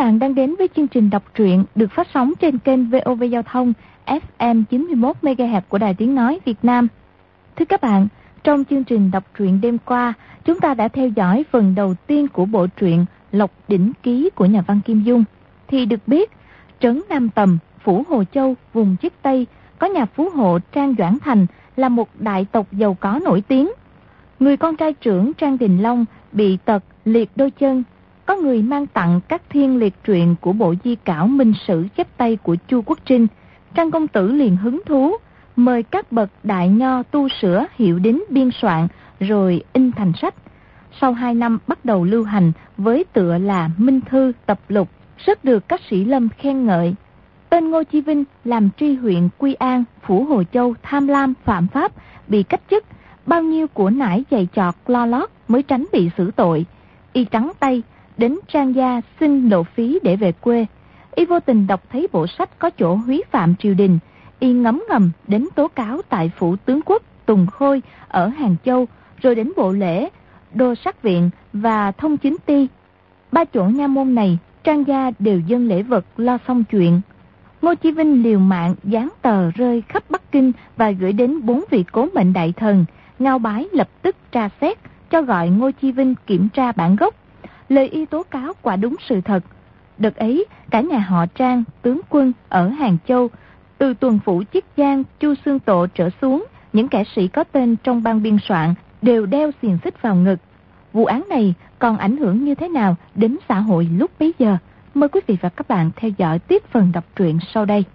bạn đang đến với chương trình đọc truyện được phát sóng trên kênh VOV Giao thông FM 91 MHz của Đài Tiếng nói Việt Nam. Thưa các bạn, trong chương trình đọc truyện đêm qua, chúng ta đã theo dõi phần đầu tiên của bộ truyện Lộc Đỉnh Ký của nhà văn Kim Dung. Thì được biết, trấn Nam Tầm, phủ Hồ Châu, vùng Chiết Tây có nhà phú hộ Trang Doãn Thành là một đại tộc giàu có nổi tiếng. Người con trai trưởng Trang Đình Long bị tật liệt đôi chân. Có người mang tặng các thiên liệt truyện của bộ di cảo Minh Sử chép tay của Chu Quốc Trinh. Trang công tử liền hứng thú, mời các bậc đại nho tu sửa hiệu đính biên soạn rồi in thành sách. Sau 2 năm bắt đầu lưu hành với tựa là Minh Thư tập lục, rất được các sĩ lâm khen ngợi. Tên Ngô Chi Vinh làm tri huyện Quy An, phủ Hồ Châu tham lam phạm pháp, bị cách chức, bao nhiêu của nải dày chọt lo lót mới tránh bị xử tội. Y trắng tay, đến Trang gia xin lộ phí để về quê. Y vô tình đọc thấy bộ sách có chỗ húy phạm triều đình. Y ngấm ngầm đến tố cáo tại phủ tướng quốc Tùng Khôi ở Hàng Châu, rồi đến bộ lễ, đô sát viện và thông chính ty. 3 chỗ nha môn này, Trang gia đều dâng lễ vật lo xong chuyện. Ngô Chi Vinh liều mạng dán tờ rơi khắp Bắc Kinh và gửi đến 4 vị cố mệnh đại thần. Ngao Bái lập tức tra xét, cho gọi Ngô Chi Vinh kiểm tra bản gốc. Lời y tố cáo quả đúng sự thật. Đợt ấy, cả nhà họ Trang, tướng quân ở Hàng Châu, từ tuần phủ Chiết Giang, Chu Xương Tộ trở xuống, những kẻ sĩ có tên trong ban biên soạn đều đeo xiềng xích vào ngực. Vụ án này còn ảnh hưởng như thế nào đến xã hội lúc bấy giờ? Mời quý vị và các bạn theo dõi tiếp phần đọc truyện sau đây.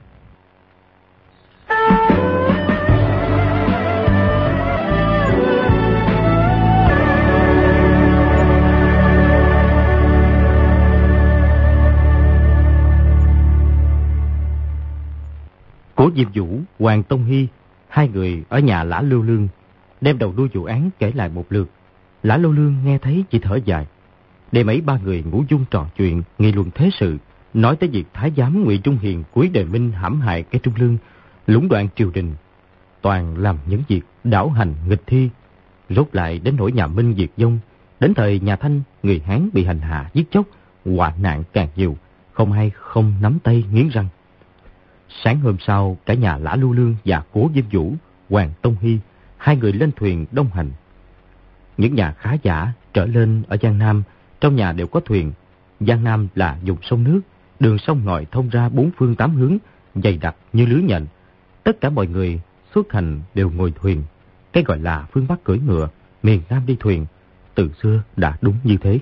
Cố Diêm Vũ, Hoàng Tông Hy, hai người ở nhà Lã Lưu Lương, đem đầu đuôi vụ án kể lại một lượt. Lã Lưu Lương nghe thấy chỉ thở dài. Đêm ấy 3 người ngủ dung trò chuyện, nghị luận thế sự, nói tới việc thái giám Ngụy Trung Hiền cuối đời Minh hãm hại cái Trung Lương, lũng đoạn triều đình, toàn làm những việc đảo hành nghịch thi. Rốt lại đến nỗi nhà Minh diệt vong, đến thời nhà Thanh người Hán bị hành hạ giết chóc, họa nạn càng nhiều, không hay không nắm tay nghiến răng. Sáng hôm sau, cả nhà Lã Lưu Lương và Cố Diêm Vũ, Hoàng Tông Hy, hai người lên thuyền đông hành. Những nhà khá giả trở lên ở Giang Nam, trong nhà đều có thuyền. Giang Nam là vùng sông nước, đường sông ngòi thông ra 4 phương 8 hướng, dày đặc như lưới nhện. Tất cả mọi người xuất hành đều ngồi thuyền. Cái gọi là phương Bắc cưỡi ngựa, miền Nam đi thuyền, từ xưa đã đúng như thế.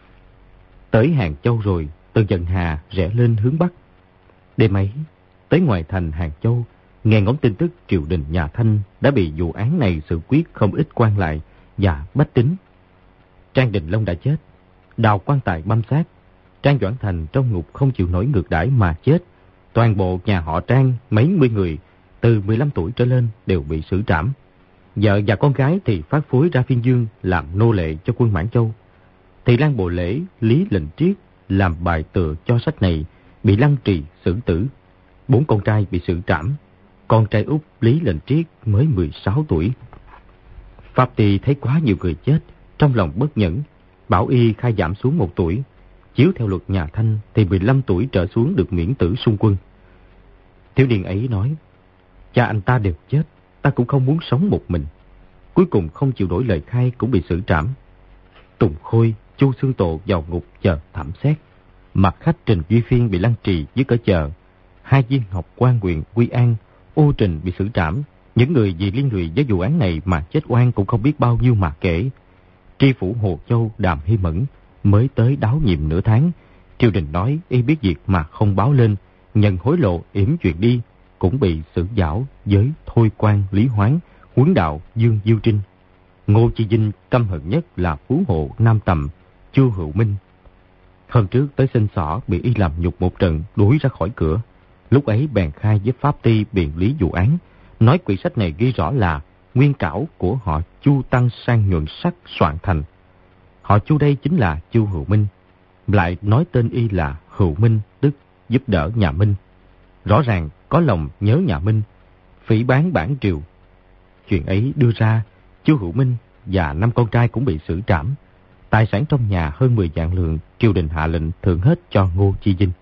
Tới Hàng Châu rồi, từ Dận Hà rẽ lên hướng Bắc. Đêm ấy, tới ngoài thành Hàng Châu, nghe ngóng tin tức triều đình nhà Thanh đã bị vụ án này xử quyết không ít quan lại và bách tính. Trang Đình Long đã chết, đào quan tài băm xác. Trang Doãn Thành trong ngục không chịu nổi ngược đãi mà chết. Toàn bộ nhà họ Trang mấy mươi người từ 15 tuổi trở lên đều bị xử trảm. Vợ và con gái thì phát phối ra Phiên Dương làm nô lệ cho quân Mãn Châu. Thị Lan Bộ Lễ, Lý Lệnh Triết làm bài tựa cho sách này bị lăng trì xử tử. 4 con trai bị xử trảm. Con trai út Lý Lệnh Triết mới 16 tuổi. Pháp Tỳ thấy quá nhiều người chết, trong lòng bất nhẫn, bảo y khai giảm xuống 1 tuổi. Chiếu theo luật nhà Thanh thì 15 tuổi trở xuống được miễn tử xung quân. Thiếu niên ấy nói, cha anh ta đều chết, ta cũng không muốn sống một mình. Cuối cùng không chịu đổi lời khai cũng bị xử trảm. Tùng Khôi, Chu Xương Tộ vào ngục chờ thẩm xét. Mặt khách Trình Duy Phiên bị lăng trì dưới cỡ chờ. 2 viên học quan huyện Quy An, Ô Trình bị xử trảm. Những người vì liên lụy với vụ án này mà chết oan cũng không biết bao nhiêu mà kể. Tri phủ Hồ Châu Đàm Hy Mẫn mới tới đáo nhiệm nửa tháng. Triều đình nói y biết việc mà không báo lên, nhận hối lộ yểm chuyện đi, cũng bị xử giảo với Thôi Quan Lý Hoáng, Huấn Đạo Dương Diêu Trinh. Ngô Chi Vinh căm hận nhất là phú hộ Nam Tầm Chu Hữu Minh. Hôm trước tới xin xỏ bị y làm nhục một trận, đuổi ra khỏi cửa. Lúc ấy bèn khai với Pháp Ty biện lý vụ án, nói quyển sách này ghi rõ là nguyên cảo của họ Chu Tăng Sang nhuận sắc soạn thành. Họ Chu đây chính là Chu Hữu Minh, lại nói tên y là Hữu Minh, tức giúp đỡ nhà Minh. Rõ ràng có lòng nhớ nhà Minh, phỉ báng bản triều. Chuyện ấy đưa ra, Chu Hữu Minh và 5 con trai cũng bị xử trảm. Tài sản trong nhà hơn 10 vạn lượng, triều đình hạ lệnh thưởng hết cho Ngô Chi Vinh.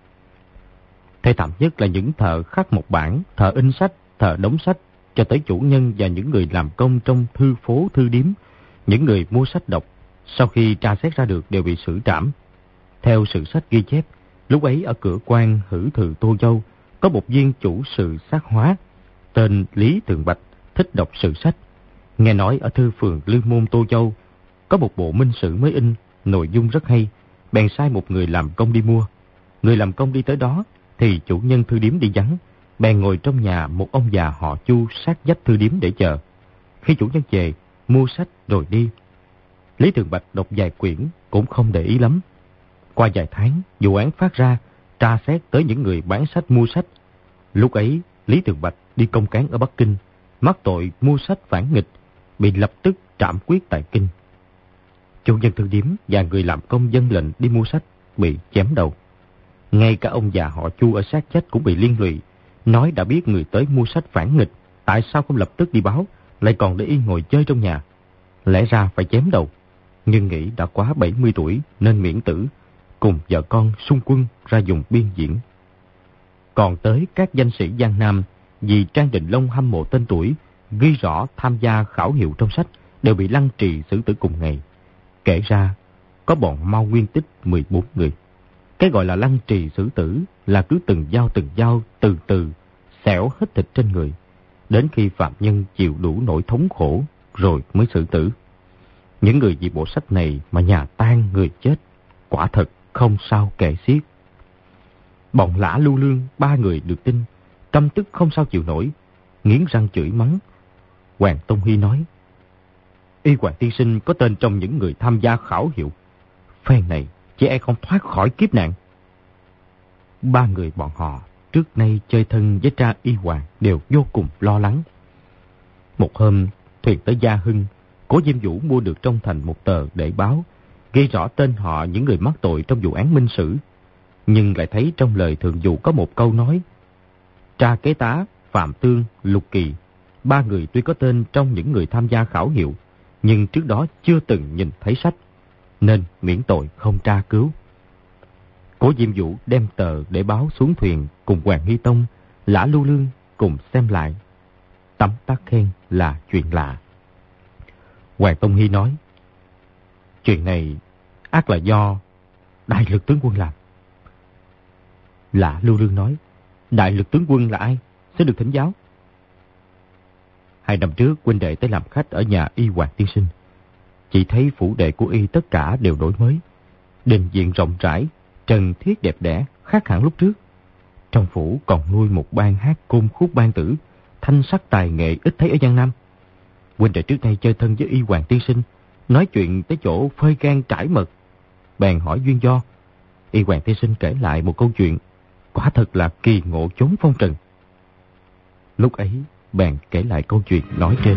Thê thảm nhất là những thợ khắc mộc bản, thợ in sách, thợ đóng sách, cho tới chủ nhân và những người làm công trong thư phố, thư điếm, những người mua sách đọc, sau khi tra xét ra được đều bị xử trảm. Theo sử sách ghi chép, lúc ấy ở cửa quan Hử Thừ Tô Châu, có một viên chủ sự sát hóa, tên Lý Thường Bạch, thích đọc sử sách. Nghe nói ở thư phường Lương Môn Tô Châu, có một bộ minh sử mới in, nội dung rất hay, bèn sai một người làm công đi mua. Người làm công đi tới đó, thì chủ nhân thư điếm đi vắng, bèn ngồi trong nhà một ông già họ Chu sát vách thư điếm để chờ. Khi chủ nhân về, mua sách rồi đi. Lý Thường Bạch đọc vài quyển cũng không để ý lắm. Qua vài tháng, vụ án phát ra, tra xét tới những người bán sách mua sách. Lúc ấy, Lý Thường Bạch đi công cán ở Bắc Kinh, mắc tội mua sách phản nghịch, bị lập tức trảm quyết tại Kinh. Chủ nhân thư điếm và người làm công dân lệnh đi mua sách bị chém đầu. Ngay cả ông già họ Chu ở sát vách cũng bị liên lụy, nói đã biết người tới mua sách phản nghịch, tại sao không lập tức đi báo, lại còn để yên ngồi chơi trong nhà. Lẽ ra phải chém đầu, nhưng nghĩ đã quá 70 tuổi nên miễn tử, cùng vợ con xung quân ra vùng biên diễn. Còn tới các danh sĩ Giang Nam, vì Trang Đình Long hâm mộ tên tuổi, ghi rõ tham gia khảo hiệu trong sách, đều bị lăng trì xử tử cùng ngày. Kể ra, có bọn Mao Nguyên Tích 14 người. Cái gọi là lăng trì xử tử là cứ từng dao từ từ xẻo hết thịt trên người, đến khi phạm nhân chịu đủ nỗi thống khổ rồi mới xử tử. Những người vì bộ sách này mà nhà tan người chết, quả thật không sao kể xiết. Bọn Lã Lưu Lương 3 người được tin, căm tức không sao chịu nổi, nghiến răng chửi mắng. Hoàng Tông Hy nói: Y Hoàng tiên sinh có tên trong những người tham gia khảo hiệu, phen này chỉ e không thoát khỏi kiếp nạn. 3 người bọn họ trước nay chơi thân với cha Y Hoàng đều vô cùng lo lắng. Một hôm, thuyền tới Gia Hưng, Cố Diêm Vũ mua được trong thành một tờ để báo, ghi rõ tên họ những người mắc tội trong vụ án minh sử. Nhưng lại thấy trong lời thượng vụ có một câu nói: Tra Kế Tá, Phạm Tương, Lục Kỳ, 3 người tuy có tên trong những người tham gia khảo hiệu, nhưng trước đó chưa từng nhìn thấy sách, nên miễn tội không tra cứu. Cố Diêm Vũ đem tờ để báo xuống thuyền cùng Hoàng Nghi Tông, Lã Lưu Lương cùng xem lại. Tấm tắc khen là chuyện lạ. Hoàng Tông Hy nói: Chuyện này ắt là do Đại Lực tướng quân làm. Lã Lưu Lương nói: Đại Lực tướng quân là ai? Sẽ được thỉnh giáo. 2 năm trước huynh đệ tới làm khách ở nhà Y Hoàng tiên sinh, chỉ thấy phủ đệ của y tất cả đều đổi mới, đình viện rộng rãi, trần thiết đẹp đẽ, khác hẳn lúc trước. Trong phủ còn nuôi một ban hát côn khúc ban tử, thanh sắc tài nghệ ít thấy ở Giang Nam. Huynh đệ trước đây chơi thân với Y Hoàng tiên sinh, nói chuyện tới chỗ phơi gan trải mật, bèn hỏi duyên do. Y Hoàng tiên sinh kể lại một câu chuyện, quả thật là kỳ ngộ chốn phong trần. Lúc ấy bèn kể lại câu chuyện nói trên.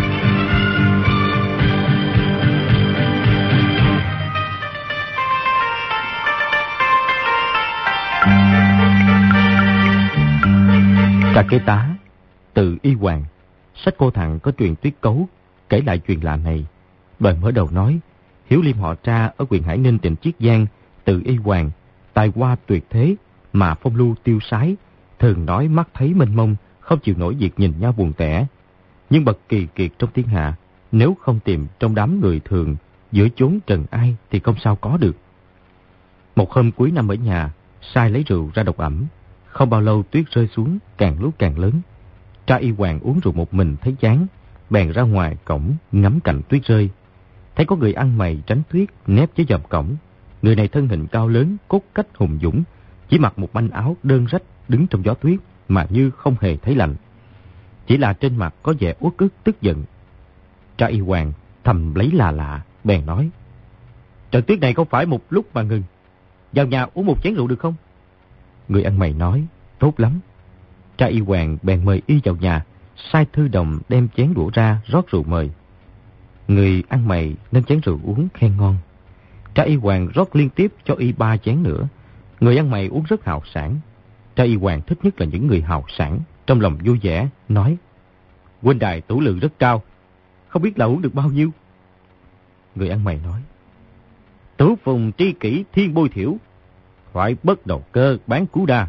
Tra Kế Tá, từ Y Hoàng. Sách Cô Thằng có truyền Tuyết Cấu kể lại chuyện lạ này. Đoạn mở đầu nói: Hiếu liêm họ Tra ở huyện Hải Ninh tỉnh Chiết Giang, từ Y Hoàng, tài hoa tuyệt thế mà phong lưu tiêu sái, thường nói mắt thấy mênh mông, không chịu nổi việc nhìn nhau buồn tẻ. Nhưng bậc kỳ kiệt trong thiên hạ, nếu không tìm trong đám người thường, giữa chốn trần ai thì không sao có được. Một hôm cuối năm ở nhà, sai lấy rượu ra độc ẩm. Không bao lâu tuyết rơi xuống, càng lúc càng lớn. Tra Y Hoàng uống rượu một mình thấy chán, bèn ra ngoài cổng ngắm cảnh tuyết rơi. Thấy có người ăn mày tránh tuyết nép dưới dòm cổng. Người này thân hình cao lớn, cốt cách hùng dũng, chỉ mặc một manh áo đơn rách, đứng trong gió tuyết mà như không hề thấy lạnh. Chỉ là trên mặt có vẻ uất ức tức giận. Tra Y Hoàng thầm lấy là lạ, bèn nói: Trận tuyết này không phải một lúc mà ngừng, vào nhà uống một chén rượu được không? Người ăn mày nói: Tốt lắm. Tra Y Hoàng bèn mời y vào nhà, sai thư đồng đem chén đũa ra rót rượu mời. Người ăn mày nên chén rượu uống khen ngon. Tra Y Hoàng rót liên tiếp cho y 3 chén nữa. Người ăn mày uống rất hào sảng. Tra Y Hoàng thích nhất là những người hào sảng, trong lòng vui vẻ nói: Huynh đài tửu lượng rất cao, không biết là uống được bao nhiêu? Người ăn mày nói: Thủ phùng tri kỷ thiên bôi thiểu, thoại bất đầu cơ bán cú đa.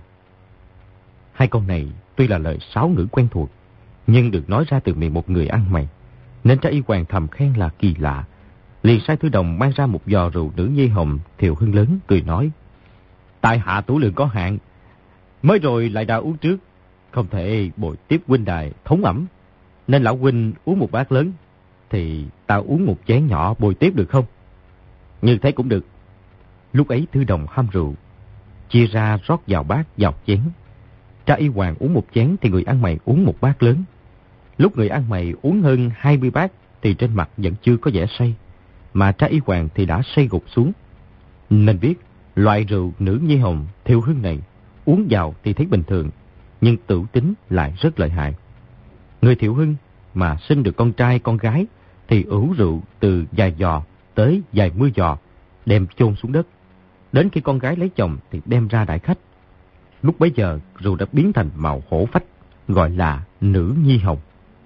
Hai câu này tuy là lời sáo ngữ quen thuộc, nhưng được nói ra từ miệng một người ăn mày, nên Tra Y Hoàng thầm khen là kỳ lạ. Liền sai thư đồng mang ra một giò rượu nữ nhi hồng Thiệu Hưng lớn, cười nói: tại hạ tủ lượng có hạn, mới rồi lại đã uống trước, không thể bồi tiếp huynh đài thống ẩm, nên lão huynh uống một bát lớn, thì ta uống một chén nhỏ bồi tiếp được không? Như thế cũng được. Lúc ấy thư đồng ham rượu, chia ra rót vào bát vào chén. Tra Y Hoàng uống một chén thì người ăn mày uống một bát lớn. Lúc người ăn mày uống hơn 20 bát thì trên mặt vẫn chưa có vẻ say, mà Tra Y Hoàng thì đã say gục xuống. Nên biết loại rượu nữ nhi hồng Thiệu Hưng này uống vào thì thấy bình thường, nhưng tửu tính lại rất lợi hại. Người Thiệu Hưng mà sinh được con trai con gái thì ủ rượu từ vài giò tới vài mươi giò, đem chôn xuống đất. Đến khi con gái lấy chồng thì đem ra đãi khách. Lúc bấy giờ rượu đã biến thành màu hổ phách, gọi là nữ nhi hồng.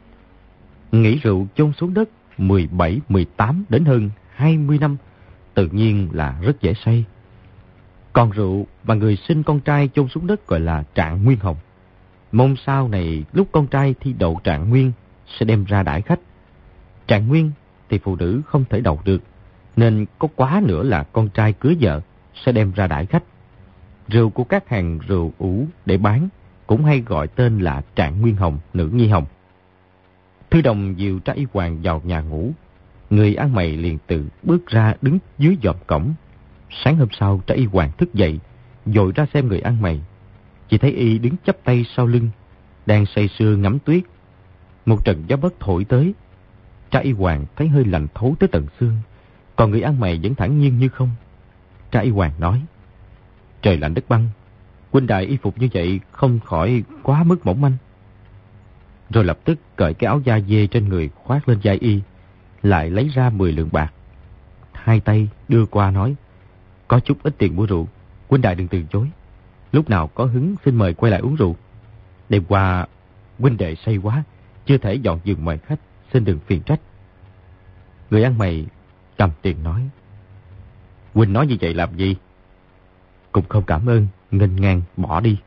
Nghĩ rượu chôn xuống đất 17, 18 đến hơn 20 năm, tự nhiên là rất dễ say. Còn rượu mà người sinh con trai chôn xuống đất gọi là trạng nguyên hồng. Mong sau này lúc con trai thi đậu trạng nguyên sẽ đem ra đãi khách. Trạng nguyên thì phụ nữ không thể đậu được, nên có quá nữa là con trai cưới vợ sẽ đem ra đãi khách. Rượu của các hàng rượu ủ để bán cũng hay gọi tên là trạng nguyên hồng, nữ nhi hồng. Thư đồng dìu Tra Y Hoàng vào nhà ngủ. Người ăn mày liền tự bước ra đứng dưới dòm cổng. Sáng hôm sau Tra Y Hoàng thức dậy, vội ra xem người ăn mày. Chỉ thấy y đứng chắp tay sau lưng, đang say sưa ngắm tuyết. Một trận gió bất thổi tới. Tra Y Hoàng thấy hơi lạnh thấu tới tận xương, còn người ăn mày vẫn thản nhiên như không. Tra Y Hoàng nói: trời lạnh đất băng, huynh đài y phục như vậy không khỏi quá mức mỏng manh. Rồi lập tức cởi cái áo da dê trên người khoác lên vai y, lại lấy ra 10 lượng bạc. Hai tay đưa qua nói: có chút ít tiền mua rượu, huynh đài đừng từ chối. Lúc nào có hứng xin mời quay lại uống rượu. Đêm qua huynh đệ say quá, chưa thể dọn giường mời khách, xin đừng phiền trách. Người ăn mày cầm tiền nói: huynh nói như vậy làm gì? Cũng không cảm ơn, nghênh ngang bỏ đi.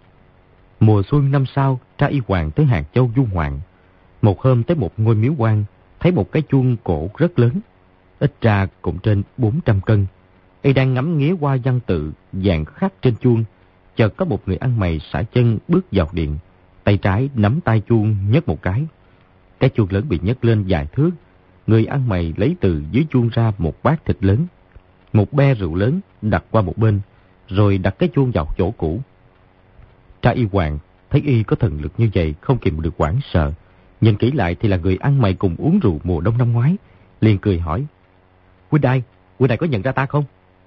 Mùa xuân năm sau, Tra Y Hoàng tới Hàng Châu du ngoạn. Một hôm tới một ngôi miếu quan, thấy một cái chuông cổ rất lớn, ít ra cũng trên 400 cân. Y đang ngắm nghía qua văn tự vàng khắc trên chuông, chợt có một người ăn mày xả chân bước vào điện, tay trái nắm tay chuông nhấc một cái. Cái chuông lớn bị nhấc lên vài thước. Người ăn mày lấy từ dưới chuông ra một bát thịt lớn, một be rượu lớn đặt qua một bên, rồi đặt cái chuông vào chỗ cũ. Tra Y Hoàng thấy y có thần lực như vậy không kìm được hoảng sợ. Nhìn kỹ lại thì là người ăn mày cùng uống rượu mùa đông năm ngoái, liền cười hỏi: huynh đài có nhận ra ta không?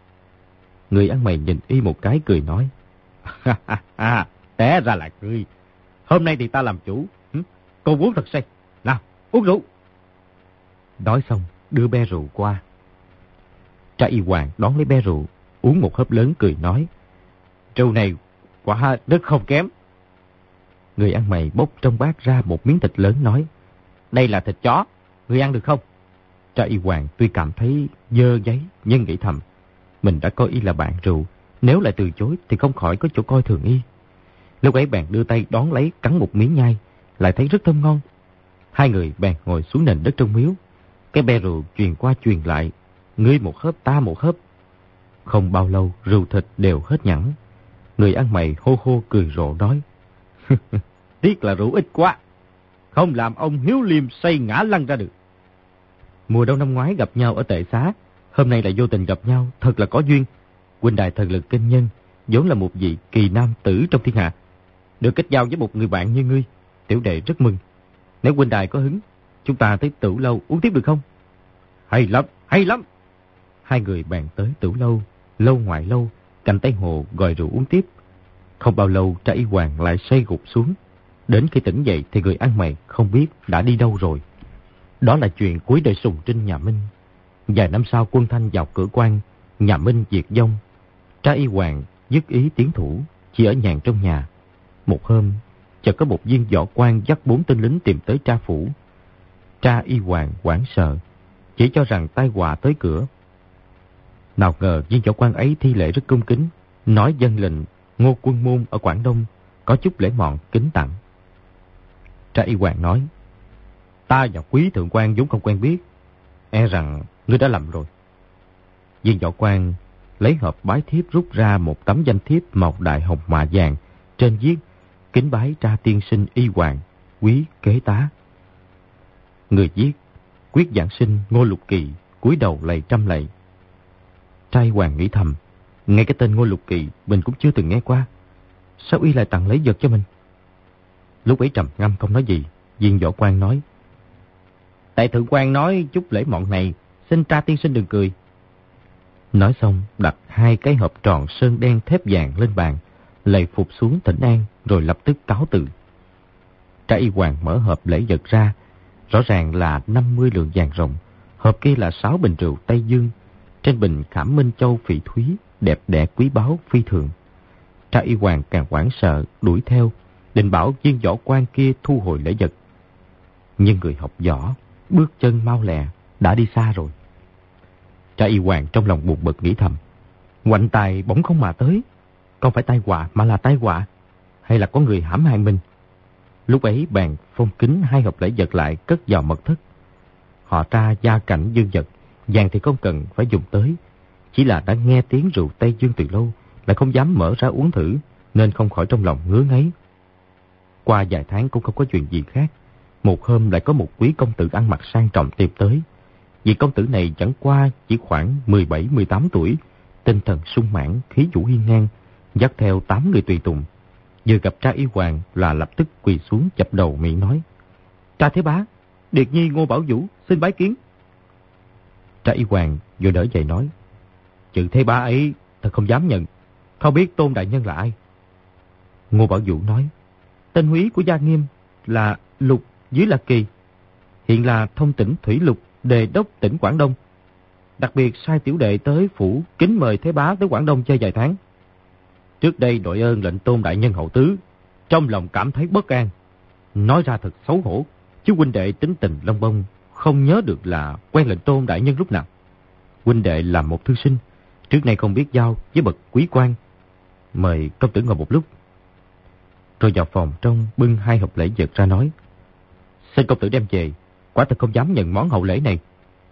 Người ăn mày nhìn y một cái cười nói: té ra là ngươi. Hôm nay thì ta làm chủ. Cô uống thật say. Nào, uống rượu. Nói xong đưa be rượu qua. Tra Y Hoàng đón lấy be rượu, uống một hớp lớn cười nói: rượu này quả rất không kém. Người ăn mày bốc trong bát ra một miếng thịt lớn nói: đây là thịt chó, ngươi ăn được không? Tra Y Hoàng tuy cảm thấy dơ giấy, nhưng nghĩ thầm, mình đã coi y là bạn rượu, nếu lại từ chối thì không khỏi có chỗ coi thường y. Lúc ấy bèn đưa tay đón lấy cắn một miếng nhai, lại thấy rất thơm ngon. Hai người bèn ngồi xuống nền đất trong miếu. Cái be rượu truyền qua truyền lại, ngươi một hớp ta một hớp. Không bao lâu rượu thịt đều hết nhẵn. Người ăn mày hô hô cười rộ nói: tiếc là rượu ít quá, không làm ông Hiếu Liêm say ngã lăn ra được. Mùa đông năm ngoái gặp nhau ở Tệ Xá, hôm nay lại vô tình gặp nhau, thật là có duyên. Huynh đài thần lực kinh nhân, vốn là một vị kỳ nam tử trong thiên hạ, được kết giao với một người bạn như ngươi, tiểu đệ rất mừng. Nếu huynh đài có hứng, chúng ta tới Tửu Lâu uống tiếp được không? Hay lắm, hay lắm. Hai người bàn tới Tửu Lâu, lâu ngoài lâu, cạnh tay hồ gọi rượu uống tiếp. Không bao lâu Tra Y Hoàng lại say gục xuống. Đến khi tỉnh dậy thì người ăn mày không biết đã đi đâu rồi. Đó là chuyện cuối đời Sùng Trinh nhà Minh. Vài năm sau quân Thanh vào cửa quan, nhà Minh diệt vong. Tra Y Hoàng dứt ý tiến thủ, chỉ ở nhàn trong nhà. Một hôm, chợt có một viên võ quan dắt 4 tên lính tìm tới Tra phủ. Tra Y Hoàng hoảng sợ, chỉ cho rằng tai họa tới cửa. Nào ngờ viên võ quan ấy thi lễ rất cung kính, nói vâng lệnh Ngô Quân Môn ở Quảng Đông có chút lễ mọn kính tặng. Tra Y Hoàng nói, ta và quý thượng quan vốn không quen biết, e rằng ngươi đã lầm rồi. Viên võ quan lấy hộp bái thiếp rút ra một tấm danh thiếp màu đại hồng mạ vàng, trên viết kính bái Tra tiên sinh Y Hoàng, quý kế tá. Người viết quyết giảng sinh Ngô Lục Kỳ, cúi đầu lạy trăm lạy. Tra Y Hoàng nghĩ thầm, ngay cái tên Ngô Lục Kỳ mình cũng chưa từng nghe qua, sao y lại tặng lấy vật cho mình? Lúc ấy trầm ngâm không nói gì. Viên võ quan nói, tại thượng quan nói chút lễ mọn này, xin Tra tiên sinh đừng cười. Nói xong đặt 2 cái hộp tròn sơn đen thép vàng lên bàn, lạy phục xuống thỉnh an, rồi lập tức cáo từ. Tra Y Hoàng mở hộp lễ vật ra, rõ ràng là 50 lượng vàng ròng. Hộp kia là 6 bình rượu Tây Dương, trên bình khảm Minh Châu phỉ thúy, đẹp đẽ quý báu phi thường. Tra Y Hoàng càng hoảng sợ, đuổi theo, định bảo viên võ quan kia thu hồi lễ vật. Nhưng người học võ, bước chân mau lẹ, đã đi xa rồi. Tra Y Hoàng trong lòng buồn bực nghĩ thầm, ngoạnh tài bỗng không mà tới, không phải tai họa mà là tai họa, hay là có người hãm hại mình. Lúc ấy bèn phong kín 2 hộp lễ vật lại, cất vào mật thất. Họ Tra gia cảnh dương vật, vàng thì không cần phải dùng tới, chỉ là đã nghe tiếng rượu Tây Dương từ lâu, lại không dám mở ra uống thử, nên không khỏi trong lòng ngứa ngáy. Qua vài tháng cũng không có chuyện gì khác. Một hôm lại có một quý công tử ăn mặc sang trọng tìm tới. Vị công tử này chẳng qua chỉ khoảng 17-18 tuổi, tinh thần sung mãn, khí vũ hiên ngang, dắt theo 8 người tùy tùng. Vừa gặp Tra Y Hoàng là lập tức quỳ xuống chập đầu miệng nói, Tra Thế Bá, Điệt Nhi Ngô Bảo Vũ xin bái kiến. Tra Y Hoàng vừa đỡ dậy nói, chữ Thế Bá ấy thật không dám nhận, không biết Tôn đại nhân là ai. Ngô Bảo Vũ nói, tên húy của Gia Nghiêm là Lục dưới là Kỳ, hiện là thông tỉnh Thủy Lục đề đốc tỉnh Quảng Đông, đặc biệt sai tiểu đệ tới phủ kính mời Thế Bá tới Quảng Đông chơi vài tháng. Trước đây đội ơn lệnh Tôn đại nhân hậu tứ, trong lòng cảm thấy bất an, nói ra thật xấu hổ, chứ huynh đệ tính tình lông bông, không nhớ được là quen lệnh Tôn đại nhân lúc nào. Huynh đệ là một thư sinh, trước nay không biết giao với bậc quý quan, mời công tử ngồi một lúc. Rồi vào phòng trong bưng 2 hộp lễ vật ra nói, xin công tử đem về, quả thật không dám nhận món hậu lễ này.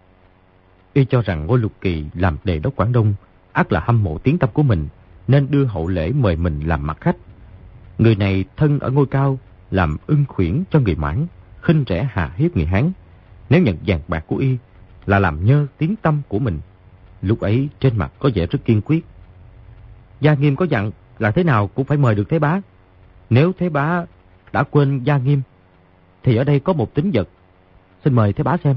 Y cho rằng Ngô Lục Kỳ làm đề đốc Quảng Đông, ắt là hâm mộ tiếng tăm của mình, nên đưa hậu lễ mời mình làm mặt khách. Người này thân ở ngôi cao, làm ưng khuyển cho người Mãn, khinh rẻ hà hiếp người Hán. Nếu nhận vàng bạc của y là làm nhơ tiếng tăm của mình. Lúc ấy trên mặt có vẻ rất kiên quyết. Gia Nghiêm có dặn là thế nào cũng phải mời được Thế Bá. Nếu Thế Bá đã quên Gia Nghiêm, thì ở đây có một tín vật, xin mời Thế Bá xem.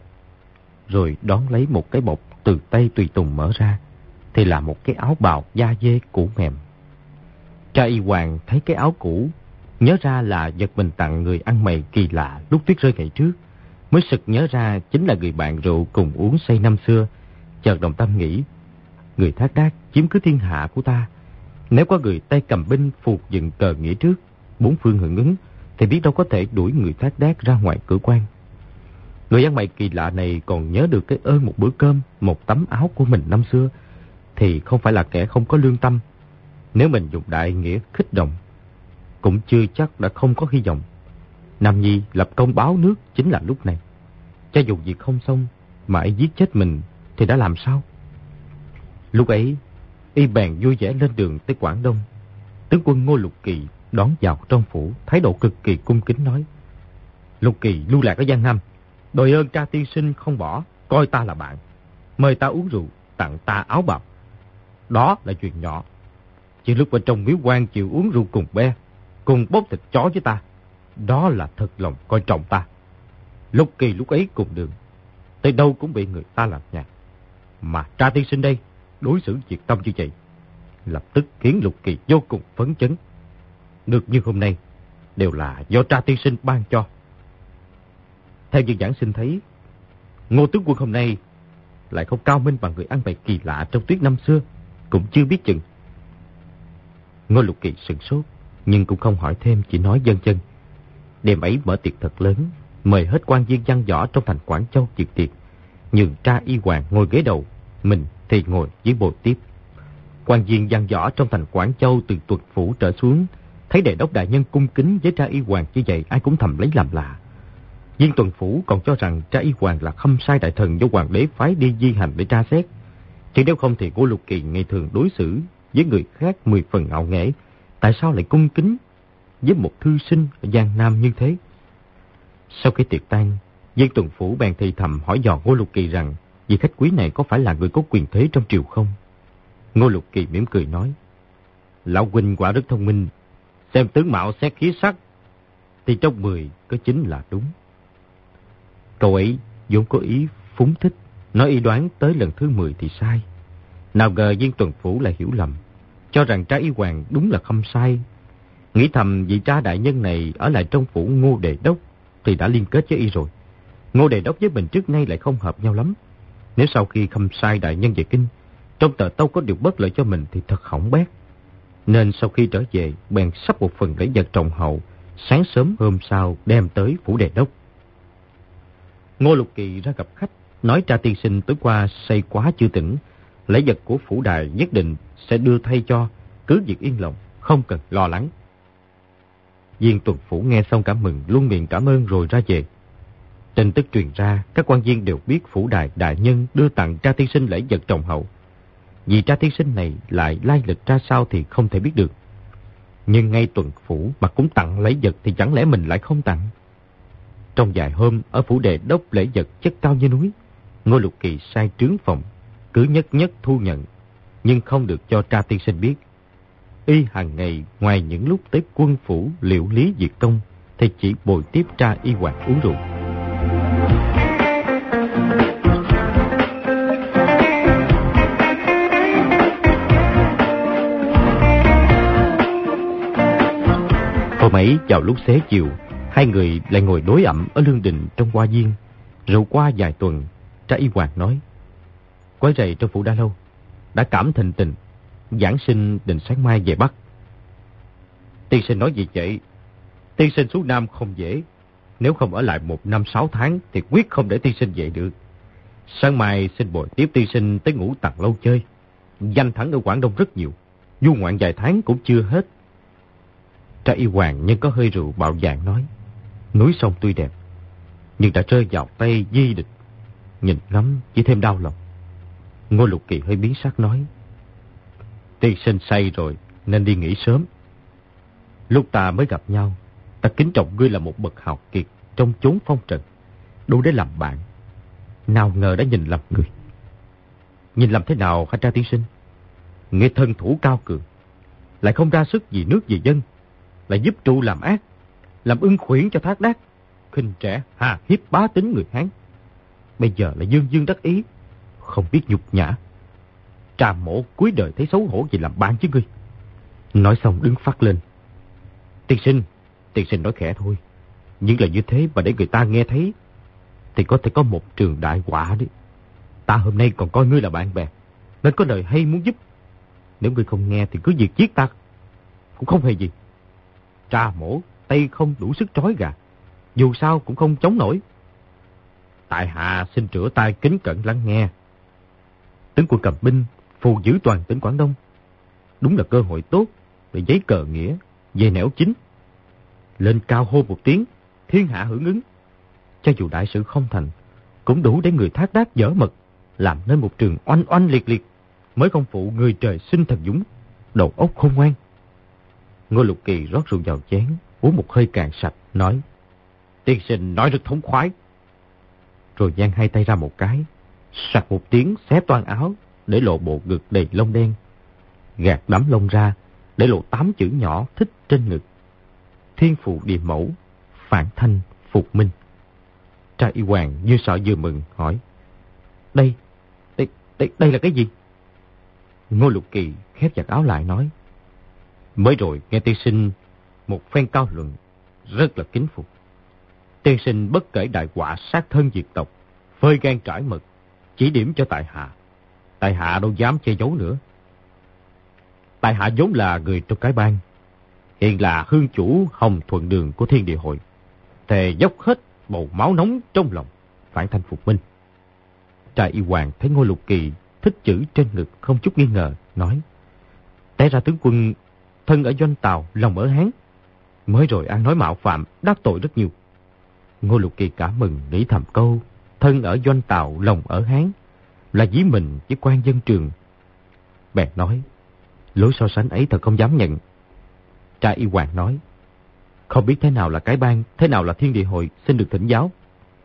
Rồi đón lấy một cái bọc từ tay tùy tùng mở ra, thì là một cái áo bào da dê cũ mềm. Tra Y Hoàng thấy cái áo cũ, nhớ ra là vật mình tặng người ăn mày kỳ lạ lúc tuyết rơi ngày trước, mới sực nhớ ra chính là người bạn rượu cùng uống say năm xưa. Chợt đồng tâm nghĩ, người Thác Đác chiếm cứ thiên hạ của ta, nếu có người tay cầm binh phục dựng cờ nghĩa trước, 4 phương hưởng ứng, thì biết đâu có thể đuổi người Thác Đác ra ngoài cửa quan. Người ăn mày kỳ lạ này còn nhớ được cái ơn một bữa cơm, một tấm áo của mình năm xưa, thì không phải là kẻ không có lương tâm. Nếu mình dùng đại nghĩa khích động, cũng chưa chắc đã không có hy vọng. Nam Nhi lập công báo nước chính là lúc này. Cho dù việc không xong mà y giết chết mình thì đã làm sao? Lúc ấy y bèn vui vẻ lên đường tới Quảng Đông. Tướng quân Ngô Lục Kỳ đón vào trong phủ, thái độ cực kỳ cung kính nói, Lục Kỳ lưu lạc ở Giang Nam, đội ơn Tra tiên sinh không bỏ, coi ta là bạn, mời ta uống rượu, tặng ta áo bào. Đó là chuyện nhỏ, chỉ lúc ở trong miếu quan chịu uống rượu cùng be, cùng bốc thịt chó với ta, đó là thật lòng coi trọng ta. Lục Kỳ lúc ấy cùng đường, tới đâu cũng bị người ta làm nhạt, mà Tra tiên sinh đây đối xử nhiệt tâm như vậy, lập tức khiến Lục Kỳ vô cùng phấn chấn. Được như hôm nay đều là do Tra tiên sinh ban cho. Theo như giảng sinh thấy, Ngô tướng quân hôm nay lại không cao minh bằng người ăn bày kỳ lạ trong tuyết năm xưa, cũng chưa biết chừng. Ngô Lục Kỳ sửng sốt, nhưng cũng không hỏi thêm, chỉ nói vâng vâng. Đêm ấy mở tiệc thật lớn, mời hết quan viên văn võ trong thành Quảng Châu dự tiệc, nhường Tra Y Hoàng ngồi ghế đầu, mình thì ngồi dưới bồi tiếp. Quan viên văn võ trong thành Quảng Châu từ Tuật Phủ trở xuống, thấy Đề đốc đại nhân cung kính với Tra Y Hoàng như vậy, ai cũng thầm lấy làm lạ. Viên Tuần Phủ còn cho rằng Tra Y Hoàng là Khâm Sai đại thần do hoàng đế phái đi di hành để tra xét. Chứ nếu không thì Ngô Lục Kỳ ngày thường đối xử với người khác 10 phần ngạo nghễ, tại sao lại cung kính với một thư sinh ở Giang Nam như thế? Sau khi tiệc tan, Viên Tuần Phủ bèn thì thầm hỏi dò Ngô Lục Kỳ rằng vị khách quý này có phải là người có quyền thế trong triều không? Ngô Lục Kỳ mỉm cười nói: Lão huynh quả rất thông minh, xem tướng mạo xét khí sắc thì trong 10 có 9 là đúng. Cậu ấy vốn có ý phúng thích, nói y đoán tới lần thứ 10 thì sai. Nào ngờ Viên Tuần Phủ lại hiểu lầm, cho rằng Tra Y Hoàng đúng là Khâm Sai. Nghĩ thầm vị Tra đại nhân này ở lại trong phủ Ngô Đề đốc thì đã liên kết với y rồi. Ngô Đề đốc với mình trước nay lại không hợp nhau lắm. Nếu sau khi Khâm Sai đại nhân về kinh, trong tờ tâu có điều bất lợi cho mình thì thật hỏng bét. Nên sau khi trở về, bèn sắp một phần lễ vật trọng hậu, sáng sớm hôm sau đem tới phủ Đề đốc. Ngô Lục Kỳ ra gặp khách, nói Tra tiên sinh tối qua say quá chưa tỉnh, lễ vật của phủ đài nhất định sẽ đưa thay cho, cứ việc yên lòng, không cần lo lắng. Viên Tuần Phủ nghe xong cảm mừng, luôn miệng cảm ơn rồi ra về. Tin tức truyền ra, các quan viên đều biết phủ đài đại nhân đưa tặng Tra tiên sinh lễ vật trọng hậu. Vì Tra tiên sinh này lại lai lịch ra sao thì không thể biết được. Nhưng ngay Tuần Phủ mà cũng tặng lễ vật thì chẳng lẽ mình lại không tặng? Trong vài hôm ở phủ Đề đốc lễ vật chất cao như núi, Ngô Lục Kỳ sai trướng phòng cứ nhất nhất thu nhận, nhưng không được cho Tra tiên sinh biết. Y hàng ngày ngoài những lúc tới quân phủ liệu lý việc công thì chỉ bồi tiếp Tra Y Hoàng uống rượu. Hôm ấy vào lúc xế chiều, hai người lại ngồi đối ẩm ở lương đình trong hoa viên. Rượu qua vài tuần, Tra Y Hoàng nói: Quấy rầy trong phủ đã lâu, đã cảm thịnh tình, giảng sinh định sáng mai về Bắc. Tiên sinh nói gì vậy? Tiên sinh xuống Nam không dễ, nếu không ở lại 1 năm 6 tháng thì quyết không để tiên sinh về được. Sáng mai xin bồi tiếp tiên sinh tới Ngũ Tạng Lâu chơi. Danh thắng ở Quảng Đông rất nhiều, du ngoạn vài tháng cũng chưa hết. Tra Y Hoàng nhưng có hơi rượu bạo dạn nói: Núi sông tuy đẹp, nhưng đã rơi vào tay di địch, nhìn ngắm chỉ thêm đau lòng. Ngô Lục Kỳ hơi biến sắc nói: Tiên sinh say rồi nên đi nghỉ sớm. Lúc ta mới gặp nhau, ta kính trọng ngươi là một bậc hào kiệt trong chốn phong trần, đủ để làm bạn. Nào ngờ đã nhìn lầm người. Nhìn lầm thế nào hả Tra tiên sinh? Ngươi thân thủ cao cường, lại không ra sức vì nước vì dân, lại giúp trụ làm ác, làm ưng khuyển cho Thác Đác, khinh trẻ hà hiếp bá tính người Hán. Bây giờ lại dương dương đắc ý, không biết nhục nhã. Trà Mổ cuối đời thấy xấu hổ vì làm bạn với ngươi. Nói xong đứng phát lên: Tiên sinh nói khẽ thôi, nhưng là như thế mà để người ta nghe thấy thì có thể có một trường đại họa đấy. Ta hôm nay còn coi ngươi là bạn bè, nên có lời hay muốn giúp. Nếu ngươi không nghe thì cứ việc giết ta cũng không hề gì. Trà Mổ tay không đủ sức trói gà, dù sao cũng không chống nổi. Tại hạ xin rửa tay kính cẩn lắng nghe. Tướng quân cầm binh phù giữ toàn tỉnh Quảng Đông, đúng là cơ hội tốt để giấy cờ nghĩa về nẻo chính. Lên cao hô một tiếng, thiên hạ hưởng ứng. Cho dù đại sự không thành, cũng đủ để người Thác Đác dở mật, làm nên một trường oanh oanh liệt liệt, mới không phụ người trời sinh thần dũng, đầu óc khôn ngoan. Ngô Lục Kỳ rót rượu vào chén, uống một hơi cạn sạch, nói: Tiên sinh nói rất thống khoái. Rồi giang hai tay ra một cái, sặc một tiếng xé toan áo, để lộ bộ ngực đầy lông đen. Gạt đám lông ra, để lộ 8 chữ nhỏ thích trên ngực: Thiên phụ địa mẫu, phản thanh phục minh. Tra Y Hoàng vừa sợ vừa mừng, hỏi: Đây là cái gì? Ngô Lục Kỳ khép chặt áo lại nói: Mới rồi nghe tiên sinh một phen cao luận, rất là kính phục. Tiên sinh bất kể đại họa sát thân diệt tộc, phơi gan trải mật, chỉ điểm cho tại hạ. Tại hạ đâu dám che giấu nữa. Tại hạ vốn là người trong cái bang, hiện là hương chủ Hồng Thuận Đường của Thiên Địa Hội, thề dốc hết bầu máu nóng trong lòng phản thanh phục minh. Tra Y Hoàng thấy Ngô Lục Kỳ thích chữ trên ngực không chút nghi ngờ, nói: Té ra tướng quân thân ở Doanh Tào, lòng ở Hán. Mới rồi ăn nói mạo phạm, đắc tội rất nhiều. Ngô Lục Kỳ cảm mừng, nghĩ thầm câu thân ở Doanh Tào, lòng ở Hán là dí mình với quan dân Trường. Bèn nói: Lối so sánh ấy thật không dám nhận. Tra Y Hoàng nói: Không biết thế nào là cái bang, thế nào là thiên địa hội, xin được thỉnh giáo.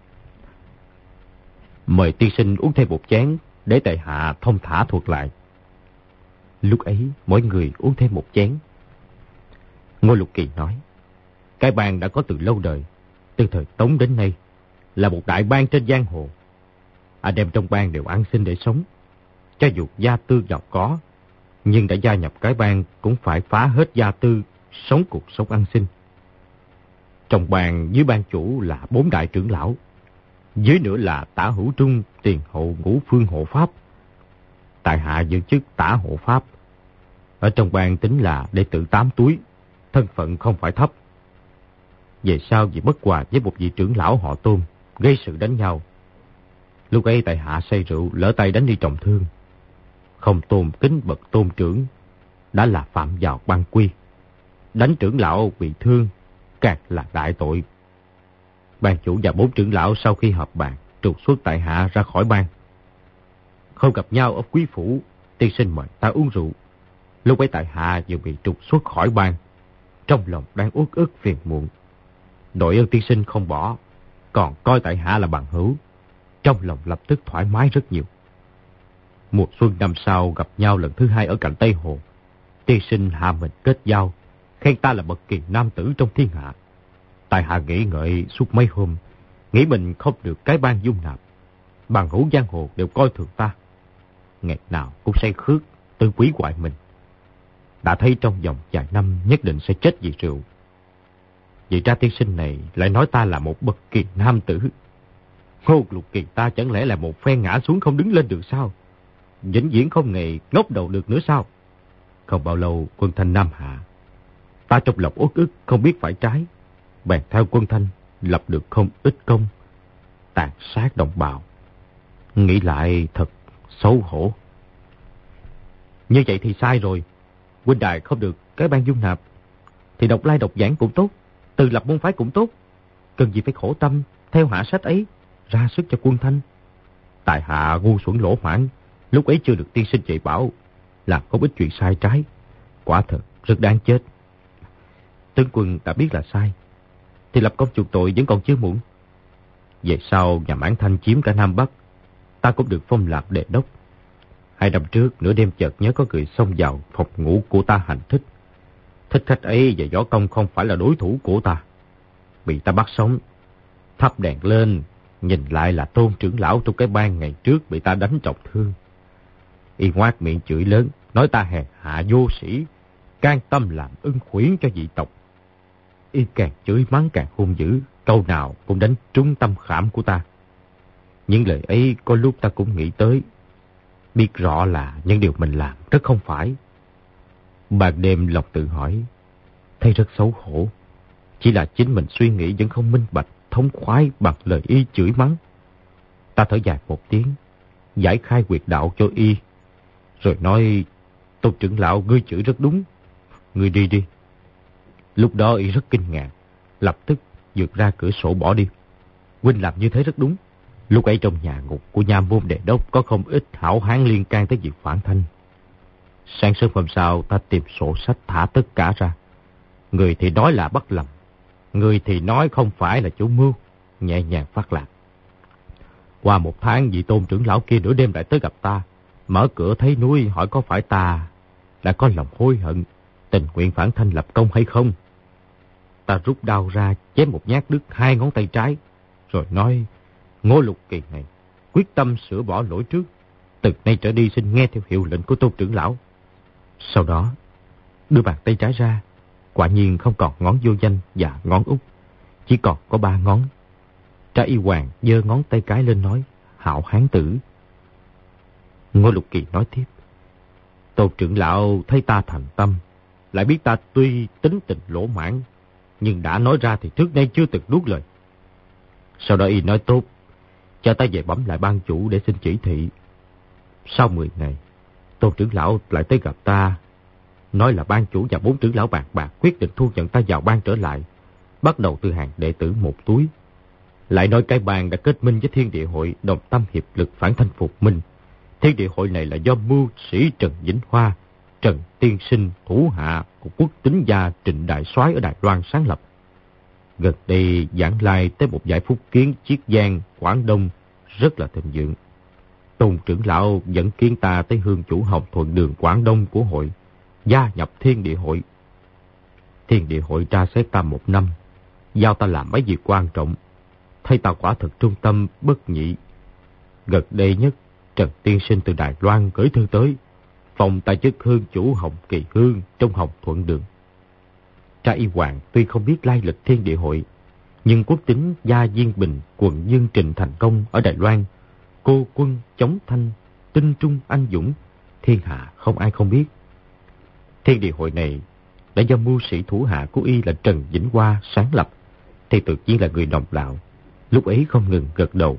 Mời tiên sinh uống thêm một chén, để tại hạ thông thả thuật lại. Lúc ấy mỗi người uống thêm một chén. Ngô Lục Kỳ nói: Cái bang đã có từ lâu đời, từ thời Tống đến nay, là một đại bang trên giang hồ. Anh em trong bang đều ăn xin để sống. Cho dù gia tư giàu có, nhưng đã gia nhập cái bang cũng phải phá hết gia tư, sống cuộc sống ăn xin. Trong bang dưới bang chủ là 4 đại trưởng lão, dưới nữa là Tả Hữu Trung, Tiền Hộ, Ngũ Phương hộ pháp. Tại hạ giữ chức Tả hộ pháp. Ở trong bang tính là đệ tử 8 túi, thân phận không phải thấp. Về sau vì bất hòa với một vị trưởng lão họ Tôn, gây sự đánh nhau. Lúc ấy tại hạ say rượu, lỡ tay đánh đi trọng thương. Không tôn kính bậc tôn trưởng, đã là phạm vào ban quy. Đánh trưởng lão bị thương, càng là đại tội. Ban chủ và 4 trưởng lão sau khi họp bàn, trục xuất tại hạ ra khỏi bang. Không gặp nhau ở quý phủ, tiên sinh mời ta uống rượu. Lúc ấy tại hạ vừa bị trục xuất khỏi bang, trong lòng đang uất ức phiền muộn. Đội ơn tiên sinh không bỏ, còn coi tại hạ là bằng hữu, trong lòng lập tức thoải mái rất nhiều. Mùa xuân năm sau gặp nhau lần thứ 2 ở cạnh Tây Hồ. Tiên sinh hạ mình kết giao, khen ta là bậc kỳ nam tử trong thiên hạ. Tại hạ nghĩ ngợi suốt mấy hôm, nghĩ mình không được cái bang dung nạp. Bằng hữu giang hồ đều coi thường ta, ngày nào cũng say khước, tự quý hoại mình. Đã thấy trong vòng vài năm nhất định sẽ chết vì rượu. Vậy ra tiên sinh này lại nói ta là một bậc kỳ nam tử. Ngô Lục Kỳ ta chẳng lẽ là một phen ngã xuống không đứng lên được sao? Vĩnh viễn không nghề ngóc đầu được nữa sao? Không bao lâu quân Thanh Nam hạ, ta trong lòng uất ức không biết phải trái, bèn theo quân Thanh lập được không ít công, tàn sát đồng bào. Nghĩ lại thật xấu hổ. Như vậy thì sai rồi. Huynh đài không được cái ban dung nạp thì đọc lai đọc giảng cũng tốt, tự lập môn phái cũng tốt. Cần gì phải khổ tâm theo hạ sách ấy, ra sức cho quân Thanh. Tại hạ ngu xuẩn lỗ mãng, lúc ấy chưa được tiên sinh dạy bảo, làm không ít chuyện sai trái, quả thật rất đáng chết. Tướng quân đã biết là sai, thì lập công chuộc tội vẫn còn chưa muộn. Về sau nhà Mãn Thanh chiếm cả Nam Bắc, ta cũng được phong làm đề đốc. 2 năm trước nửa đêm chợt nhớ có người xông vào phòng ngủ của ta hành thích. Thích khách ấy và võ công không phải là đối thủ của ta, bị ta bắt sống. Thắp đèn lên, nhìn lại là Tôn trưởng lão trong cái bang ngày trước bị ta đánh trọng thương. Y ngoác miệng chửi lớn, nói ta hèn hạ vô sĩ, can tâm làm ưng khuyển cho dị tộc. Y càng chửi mắng càng hung dữ, câu nào cũng đánh trúng tâm khảm của ta. Những lời ấy có lúc ta cũng nghĩ tới, biết rõ là những điều mình làm rất không phải. Ban đêm lòng tự hỏi, thấy rất xấu hổ. Chỉ là chính mình suy nghĩ vẫn không minh bạch, thống khoái bằng lời Y chửi mắng. Ta thở dài một tiếng, giải khai huyệt đạo cho Y, rồi nói: Tôn trưởng lão, ngươi chửi rất đúng, ngươi đi đi. Lúc đó Y rất kinh ngạc, lập tức vượt ra cửa sổ bỏ đi. Huynh làm như thế rất đúng. Lúc ấy trong nhà ngục của nha môn đề đốc có không ít hảo hán liên can tới việc phản Thanh. Sáng sớm hôm sau ta tìm sổ sách thả tất cả ra. Người thì nói là bắt lầm, người thì nói không phải là chủ mưu, nhẹ nhàng phát lạc. Qua 1 tháng vị Tôn trưởng lão kia nửa đêm lại tới gặp ta, mở cửa thấy núi hỏi có phải ta đã có lòng hối hận, tình nguyện phản Thanh lập công hay không. Ta rút đao ra chém một nhát đứt 2 ngón tay trái, rồi nói: Ngô Lục Kỳ này quyết tâm sửa bỏ lỗi trước, từ nay trở đi xin nghe theo hiệu lệnh của Tôn trưởng lão. Sau đó đưa bàn tay trái ra, quả nhiên không còn ngón vô danh và ngón út, chỉ còn có 3 ngón. Tra Y Hoàng giơ ngón tay cái lên nói: Hảo hán tử. Ngô Lục Kỳ nói tiếp: Tôn trưởng lão thấy ta thành tâm, lại biết ta tuy tính tình lỗ mãng, nhưng đã nói ra thì trước nay chưa từng nuốt lời. Sau đó Y nói: Tốt, cho ta về bẩm lại ban chủ để xin chỉ thị. Sau 10 ngày, Tôn trưởng lão lại tới gặp ta, nói là ban chủ và 4 trưởng lão bàn bạc quyết định thu nhận ta vào ban trở lại, bắt đầu từ hàng đệ tử một túi. Lại nói cái ban đã kết minh với Thiên Địa Hội, đồng tâm hiệp lực phản thanh phục minh. Thiên Địa Hội này là do mưu sĩ Trần Vĩnh Hoa, Trần Tiên Sinh, thủ hạ của quốc tính gia Trịnh Đại Soái ở Đài Loan sáng lập. Gần đây giảng lai tới một giải phúc kiến Chiết Giang, Quảng Đông rất là thịnh vượng. Tôn trưởng lão dẫn kiến ta tới hương chủ Hồng Thuận Đường Quảng Đông của hội, gia nhập Thiên Địa Hội. Thiên Địa Hội tra xét ta 1 năm, giao ta làm mấy việc quan trọng, thấy ta quả thực trung tâm bất nhị. Gần đây nhất, Trần Tiên Sinh từ Đài Loan gửi thư tới, phòng ta chức hương chủ Hồng Kỳ Hương trong Hồng Thuận Đường. Tra Y Hoàng tuy không biết lai lịch Thiên Địa Hội, nhưng quốc tính gia Diên Bình, quận Dương Trình thành công ở Đài Loan, cô quân chống Thanh, tinh trung anh dũng, thiên hạ không ai không biết. Thiên Địa Hội này đã do mưu sĩ thủ hạ của y là Trần Vĩnh Hoa sáng lập, thì tự nhiên là người đồng đạo, lúc ấy không ngừng gật đầu.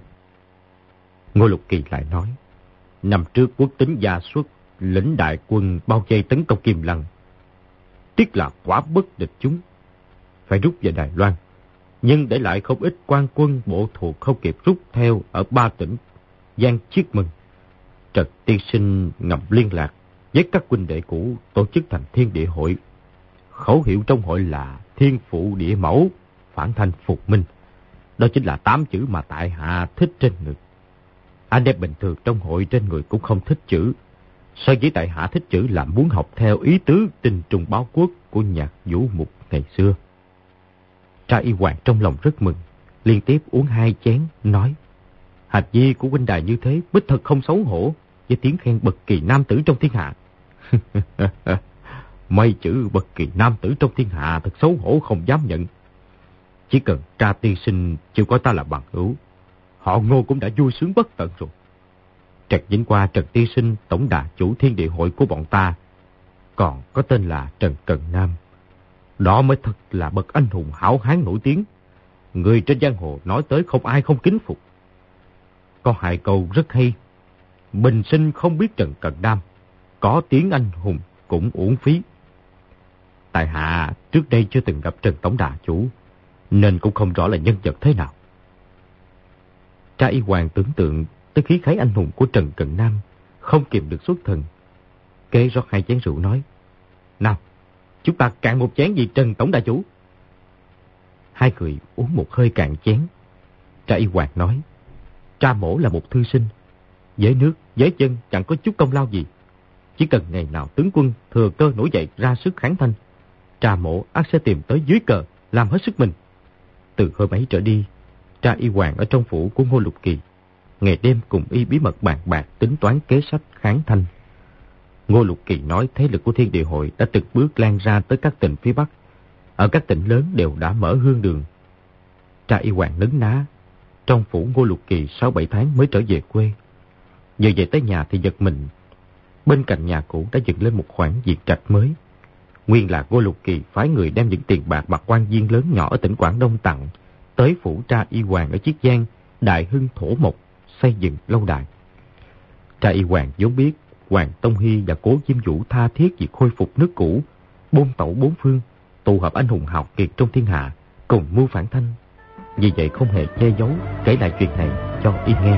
Ngô Lục Kỳ lại nói, năm trước quốc tính gia xuất, lĩnh đại quân bao vây tấn công Kim Lăng. Tiếc là quả bất địch chúng, phải rút về Đài Loan, nhưng để lại không ít quan quân bộ thuộc không kịp rút theo ở 3 tỉnh Giang Chiết Mừng. Trần Tiên Sinh ngầm liên lạc với các huynh đệ cũ, tổ chức thành Thiên Địa Hội. Khẩu hiệu trong hội là Thiên Phụ Địa Mẫu, phản thanh phục minh. Đó chính là 8 chữ mà tại hạ thích trên ngực. Anh em bình thường trong hội trên người cũng không thích chữ. So với tại hạ thích chữ là muốn học theo ý tứ tinh trùng báo quốc của Nhạc Vũ Mục ngày xưa. Tra Y Hoàng trong lòng rất mừng, liên tiếp uống 2 chén, nói, hạt di của huynh đài như thế, bích thật không xấu hổ với tiếng khen bậc kỳ nam tử trong thiên hạ. Mấy chữ bậc kỳ nam tử trong thiên hạ thật xấu hổ không dám nhận. Chỉ cần Tra Tiên Sinh chịu coi ta là bằng hữu, họ Ngô cũng đã vui sướng bất tận rồi. Trần Vĩnh Hoa, Trần Tiên Sinh, tổng đà chủ Thiên Địa Hội của bọn ta, còn có tên là Trần Cần Nam. Đó mới thật là bậc anh hùng hảo hán nổi tiếng. Người trên giang hồ nói tới không ai không kính phục. Có 2 câu rất hay. Bình sinh không biết Trần Cần Nam, có tiếng anh hùng cũng uổng phí. Tại hạ trước đây chưa từng gặp Trần tổng đà chủ, nên cũng không rõ là nhân vật thế nào. Tra Y Hoàng tưởng tượng tới khí khái anh hùng của Trần Cần Nam, không kìm được xuất thần. Kế rót 2 chén rượu nói, nào, chúng ta cạn một chén vì Trần tổng đà chủ. 2 người uống một hơi cạn chén. Tra Y Hoàng nói, Tra mổ là một thư sinh, với nước, với chân chẳng có chút công lao gì. Chỉ cần ngày nào tướng quân thừa cơ nổi dậy ra sức kháng thanh, Tra mổ ắt sẽ tìm tới dưới cờ, làm hết sức mình. Từ hôm ấy trở đi, Tra Y Hoàng ở trong phủ của Ngô Lục Kỳ, ngày đêm cùng y bí mật bàn bạc tính toán kế sách kháng thanh. Ngô Lục Kỳ nói thế lực của Thiên Địa Hội đã từng bước lan ra tới các tỉnh phía Bắc. Ở các tỉnh lớn đều đã mở hương đường. Tra Y Hoàng nấn ná. Trong phủ Ngô Lục Kỳ 6-7 tháng mới trở về quê. Vừa về tới nhà thì giật mình. Bên cạnh nhà cũ đã dựng lên một khoản viện trạch mới. Nguyên là Ngô Lục Kỳ phái người đem những tiền bạc bạc quan viên lớn nhỏ ở tỉnh Quảng Đông tặng tới phủ Tra Y Hoàng ở Chiết Giang, Đại Hưng thổ mộc, xây dựng lâu đài. Tra Y Hoàng vốn biết Hoàng Tông Hy và Cố Diêm Vũ tha thiết vì khôi phục nước cũ, buôn tẩu 4 phương, tụ hợp anh hùng hào kiệt trong thiên hạ, cùng mưu phản thanh. Vì vậy không hề che giấu, kể lại chuyện này cho y nghe.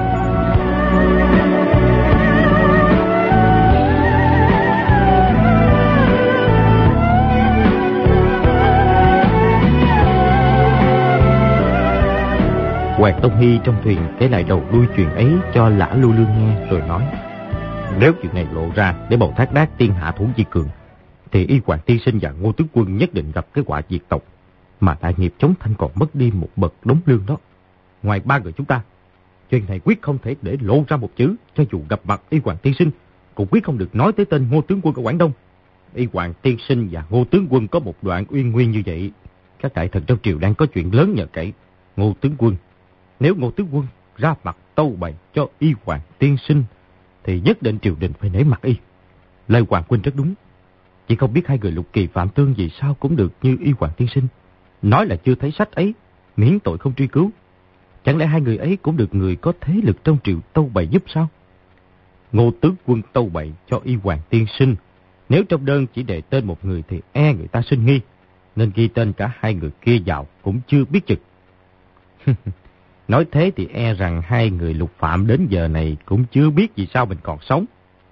Hoàng Tông Hy trong thuyền kể lại đầu đuôi chuyện ấy cho Lã Lưu Lương nghe, rồi nói, nếu chuyện này lộ ra để bầu Thác Đác tiên hạ thủ vi cường, thì Y Hoàng Tiên Sinh và Ngô tướng quân nhất định gặp cái họa diệt tộc, mà đại nghiệp chống Thanh còn mất đi một bậc đống lương đó. Ngoài 3 người chúng ta, chuyện này quyết không thể để lộ ra một chữ, cho dù gặp mặt Y Hoàng Tiên Sinh cũng quyết không được nói tới tên Ngô tướng quân ở Quảng Đông. Y Hoàng Tiên Sinh và Ngô tướng quân có một đoạn uyên nguyên như vậy, các đại thần trong triều đang có chuyện lớn nhờ cậy. Ngô tướng quân, nếu Ngô tướng quân ra mặt tâu bày cho Y Hoàng Tiên Sinh, thì nhất định triều đình phải nể mặt y. Lời Hoàng huynh rất đúng. Chỉ không biết 2 người Lục Kỳ Phạm Tương vì sao cũng được như Y Hoàng Tiên Sinh. Nói là chưa thấy sách ấy, miễn tội không truy cứu. Chẳng lẽ 2 người ấy cũng được người có thế lực trong triều tâu bày giúp sao? Ngô tướng quân tâu bậy cho y hoàng tiên sinh. Nếu trong đơn chỉ đề tên một người thì e người ta sinh nghi, nên ghi tên cả hai người kia vào cũng chưa biết chừng. Nói thế thì e rằng hai người Lục Phạm đến giờ này cũng chưa biết vì sao mình còn sống.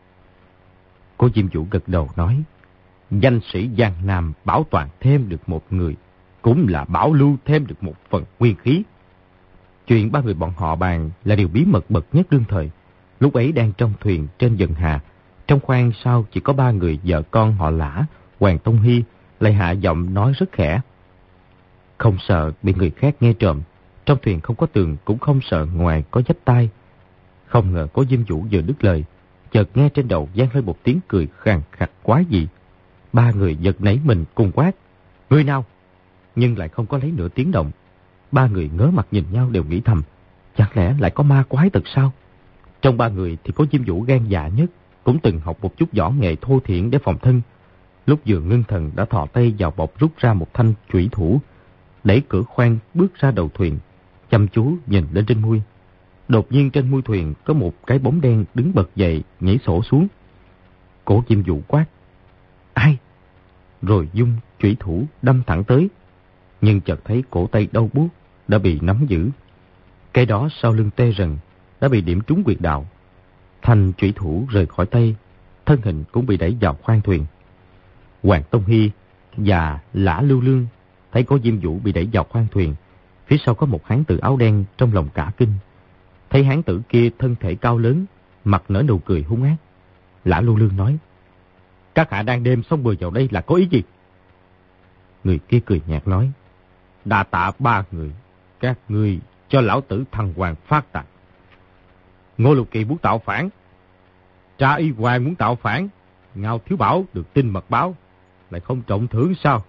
Cố Diêm Vũ gật đầu nói, danh sĩ Giang Nam bảo toàn thêm được một người, cũng là bảo lưu thêm được một phần nguyên khí. Chuyện ba người bọn họ bàn là điều bí mật bậc nhất đương thời. Lúc ấy đang trong thuyền trên dần hà, trong khoang sau chỉ có ba người vợ con họ Lã, Hoàng Tông Hy, lại hạ giọng nói rất khẽ. Không sợ bị người khác nghe trộm, trong thuyền không có tường cũng không sợ ngoài có giáp tai. Không ngờ Cố Diêm Vũ vừa đứt lời, chợt nghe trên đầu vang lên một tiếng cười khàn khặt quái dị. Ba người giật nảy mình cùng quát, người nào? Nhưng lại không có lấy nửa tiếng động. Ba người ngớ mặt nhìn nhau đều nghĩ thầm, chẳng lẽ lại có ma quái thật sao? Trong ba người thì Cố Diêm Vũ gan dạ nhất, cũng từng học một chút võ nghệ thô thiển để phòng thân. Lúc vừa ngưng thần đã thò tay vào bọc rút ra một thanh chủy thủ, đẩy cửa khoang bước ra đầu thuyền, chăm chú nhìn lên trên mui. Đột nhiên trên mui thuyền có một cái bóng đen đứng bật dậy, nhảy sổ xuống. Cố Diêm Vũ quát, ai? Rồi dung chủy thủ đâm thẳng tới, nhưng chợt thấy cổ tay đau buốt đã bị nắm giữ. Cái đó sau lưng tê rần đã bị điểm trúng huyệt đạo. Thanh chủy thủ rời khỏi tay, thân hình cũng bị đẩy vào khoang thuyền. Hoàng Tông Hy và Lã Lưu Lương thấy Cố Diêm Vũ bị đẩy vào khoang thuyền, phía sau có một hán tử áo đen, trong lòng cả kinh. Thấy hán tử kia thân thể cao lớn, mặt nở nụ cười hung ác. Lã Lưu Lương nói, các hạ đang đêm xông bừa vào đây là có ý gì? Người kia cười nhạt nói, đa tạ ba người, các ngươi cho lão tử thăng hoàng phát tài. Ngô Lục Kỳ muốn tạo phản, Tra Y Hoàng muốn tạo phản, Ngao Thiếu Bảo được tin mật báo, lại không trọng thưởng sao?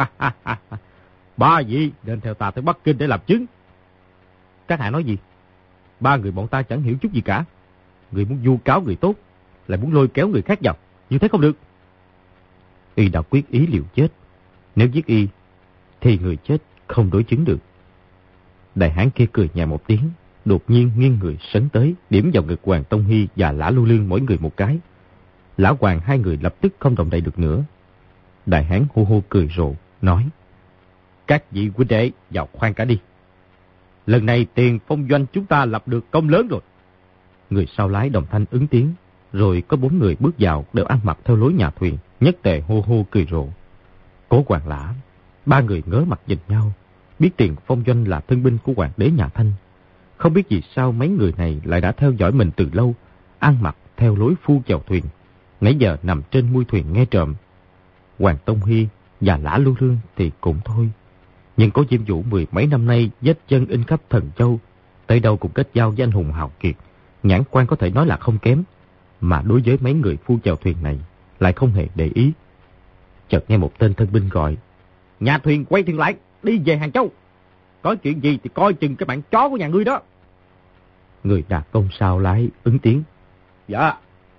Ba vị nên theo ta tới Bắc Kinh để làm chứng. Các hạ nói gì? Ba người bọn ta chẳng hiểu chút gì cả. Người muốn vu cáo người tốt, lại muốn lôi kéo người khác vào, như thế không được. Y đã quyết ý liều chết, nếu giết y thì người chết không đối chứng được. Đại hán kia cười nhẹ một tiếng, đột nhiên nghiêng người sấn tới, điểm vào ngực Hoàng Tông Hy và Lã Lưu Lương mỗi người một cái. Lã Hoàng hai người lập tức không động đậy được nữa. Đại hán hô hô cười rộ, nói, các vị huynh đệ vào khoang cả đi. Lần này Tiền Phong doanh chúng ta lập được công lớn rồi. Người sau lái đồng thanh ứng tiếng, rồi có 4 người bước vào đều ăn mặc theo lối nhà thuyền, nhất tề hô hô cười rộ. Cố Hoàng Lã, ba người ngớ mặt nhìn nhau, biết Tiền Phong doanh là thân binh của hoàng đế nhà Thanh. Không biết vì sao mấy người này lại đã theo dõi mình từ lâu, ăn mặc theo lối phu chèo thuyền, nãy giờ nằm trên mui thuyền nghe trộm. Hoàng Tông Hy và Lã Lưu Lương thì cũng thôi, nhưng Cố Diêm Vũ 10 mấy năm nay vết chân in khắp Thần Châu, tới đâu cũng kết giao với anh hùng hào kiệt, nhãn quan có thể nói là không kém, mà đối với mấy người phu chèo thuyền này lại không hề để ý. Chợt nghe một tên thân binh gọi, nhà thuyền quay thuyền lại, đi về Hàng Châu. Có chuyện gì thì coi chừng cái bạn chó của nhà ngươi đó. Người đà công sao lái ứng tiếng, dạ.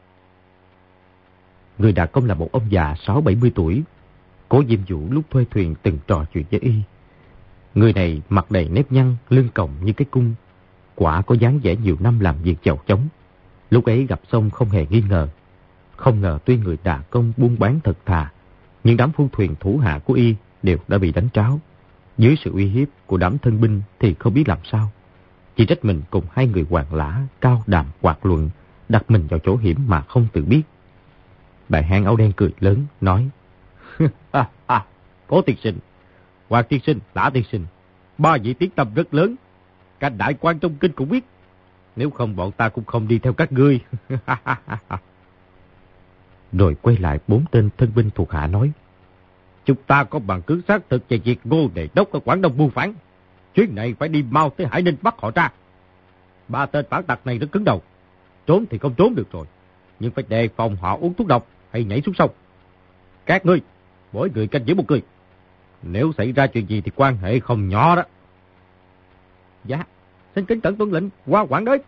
Người đà công là một ông già 60-70 tuổi. Cố Diêm Vũ lúc thuê thuyền từng trò chuyện với y. Người này mặt đầy nếp nhăn, lưng còng như cái cung, quả có dáng vẻ nhiều năm làm việc chèo chống. Lúc ấy gặp xong không hề nghi ngờ. Không ngờ tuy người đà công buôn bán thật thà, nhưng đám phu thuyền thủ hạ của y đều đã bị đánh tráo. Dưới sự uy hiếp của đám thân binh thì không biết làm sao. Chỉ trách mình cùng hai người Hoàng Lã cao đàm quạt luận, đặt mình vào chỗ hiểm mà không tự biết. Đại hán áo đen cười lớn, nói, Cố tiên sinh, Hoàng tiên sinh, Lã tiên sinh, ba vị tiếng tâm rất lớn, cả đại quan trong kinh cũng biết. Nếu không bọn ta cũng không đi theo các ngươi. Rồi quay lại 4 tên thân binh thuộc hạ nói, chúng ta có bằng chứng xác thực về việc Ngô Đề Đốc ở Quảng Đông buôn phản. Chuyến này phải đi mau tới Hải Ninh bắt họ ra. 3 tên phản tặc này rất cứng đầu, trốn thì không trốn được rồi, nhưng phải đề phòng họ uống thuốc độc hay nhảy xuống sông. Các ngươi, mỗi người canh giữ một người. Nếu xảy ra chuyện gì thì quan hệ không nhỏ đó. Dạ, xin kính cẩn tuân lệnh Hoa Hoàng đế.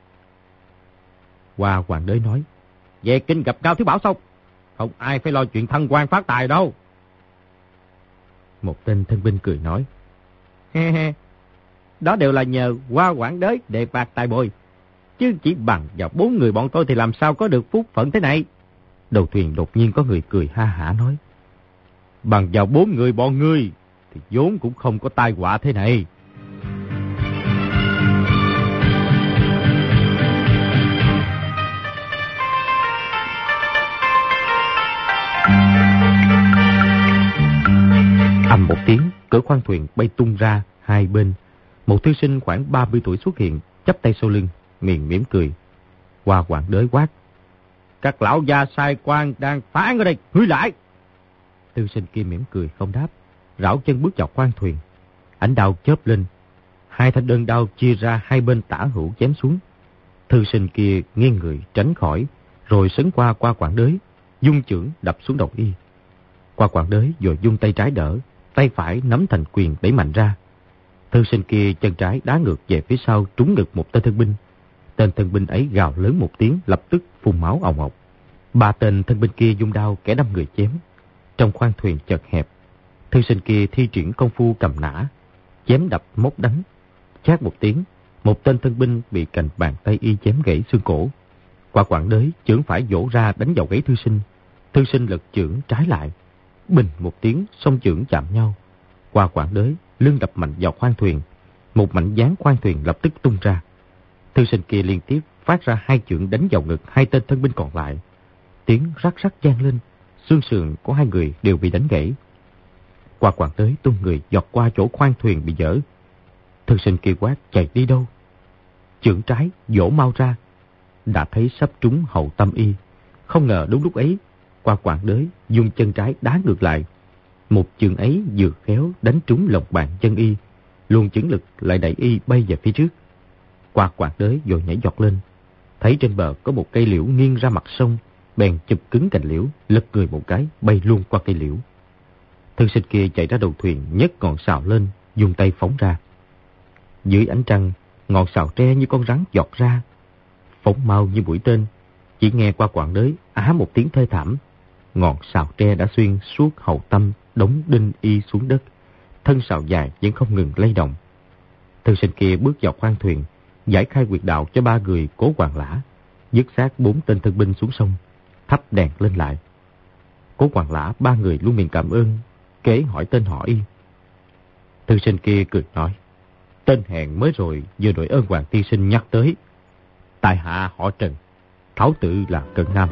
Hoa Hoàng đế nói, về kinh gặp Ngao Thiếu Bảo xong, không ai phải lo chuyện thăng quan phát tài đâu. Một tên thân binh cười nói, he he, đó đều là nhờ Hoa Hoàng đế đề bạt tài bồi. chứ chỉ bằng vào 4 người bọn tôi thì làm sao có được phúc phận thế này. Đầu thuyền đột nhiên có người cười ha hả nói, bằng vào 4 người bọn ngươi thì vốn cũng không có tai họa thế này. Ầm một tiếng, cửa khoang thuyền bay tung ra hai bên. Một thư sinh khoảng 30 tuổi xuất hiện, chắp tay sau lưng, miệng mỉm cười. Hoa Hoàng đới quát, các lão gia sai quan đang phán ở đây, hủy lại. Thư sinh kia mỉm cười không đáp, rảo chân bước vào khoang thuyền. Ánh đao chớp lên, hai thanh đơn đao chia ra hai bên tả hữu chém xuống. Thư sinh kia nghiêng người tránh khỏi, rồi sấn qua Quảng Đới, dung chưởng đập xuống đầu y. Quảng Đới rồi dung tay trái đỡ, tay phải nắm thành quyền đẩy mạnh ra. Thư sinh kia chân trái đá ngược về phía sau, trúng ngực một tên thân binh. Tên thân binh ấy gào lớn một tiếng, lập tức phun máu ồng ọc. 3 tên thân binh kia dung đao kẻ đâm người chém. Trong khoang thuyền chật hẹp, thư sinh kia thi triển công phu cầm nã, chém đập móc đánh. Chát một tiếng, một tên thân binh bị cành bàn tay y chém gãy xương cổ. Quảng Đới chưởng phải vỗ ra đánh vào gáy thư sinh. Thư sinh lật chưởng trái lại, bình một tiếng, song chưởng chạm nhau. Quảng Đới lưng đập mạnh vào khoang thuyền, một mảnh dán khoang thuyền lập tức tung ra. Thư sinh kia liên tiếp phát ra 2 chưởng đánh vào ngực hai tên thân binh còn lại. Tiếng rắc rắc vang lên, xương sườn của 2 người đều bị đánh gãy. Quảng Đới tung người giọt qua chỗ khoang thuyền bị dở. Thư sinh kia quát, chạy đi đâu? Chưởng trái vỗ mau ra, đã thấy sắp trúng hậu tâm y. Không ngờ đúng lúc ấy, Quảng Đới dùng chân trái đá ngược lại. Một chưởng ấy vừa khéo đánh trúng lòng bàn chân y, luồng chưởng lực lại đẩy y bay về phía trước. Quảng Đới vội nhảy giọt lên, thấy trên bờ có một cây liễu nghiêng ra mặt sông, bèn chụp cứng cành liễu, lật người một cái bay luôn qua cây liễu. Thư sinh kia chạy ra đầu thuyền, nhấc ngọn sào lên, dùng tay phóng ra. Dưới ánh trăng, ngọn sào tre như con rắn giọt ra, phóng mau như mũi tên. Chỉ nghe Quảng Đới á một tiếng thê thảm, ngọn sào tre đã xuyên suốt hậu tâm, đóng đinh y xuống đất. Thân sào dài vẫn không ngừng lay động. Thư sinh kia bước vào khoang thuyền, giải khai huyệt đạo cho 3 người Cố Hoàng Lã, dứt xác 4 tên thân binh xuống sông, thắp đèn lên lại. Cố Hoàng Lã 3 người luôn miệng cảm ơn, kể hỏi tên họ y. Thư sinh kia cười nói, tên hèn mới rồi vừa đội ơn Hoàng tiên sinh nhắc tới. Tại hạ họ Trần, tháo tự là Cận Nam.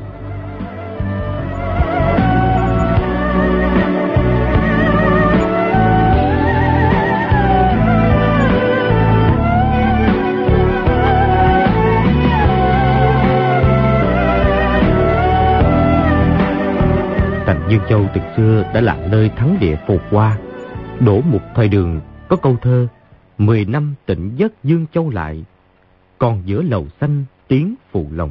Thành Dương Châu từ xưa đã là nơi thắng địa phồn hoa. Đỗ Mục thời Đường có câu thơ 10 năm tịnh giấc Dương Châu lại, còn giữa lầu xanh tiếng phụ lòng.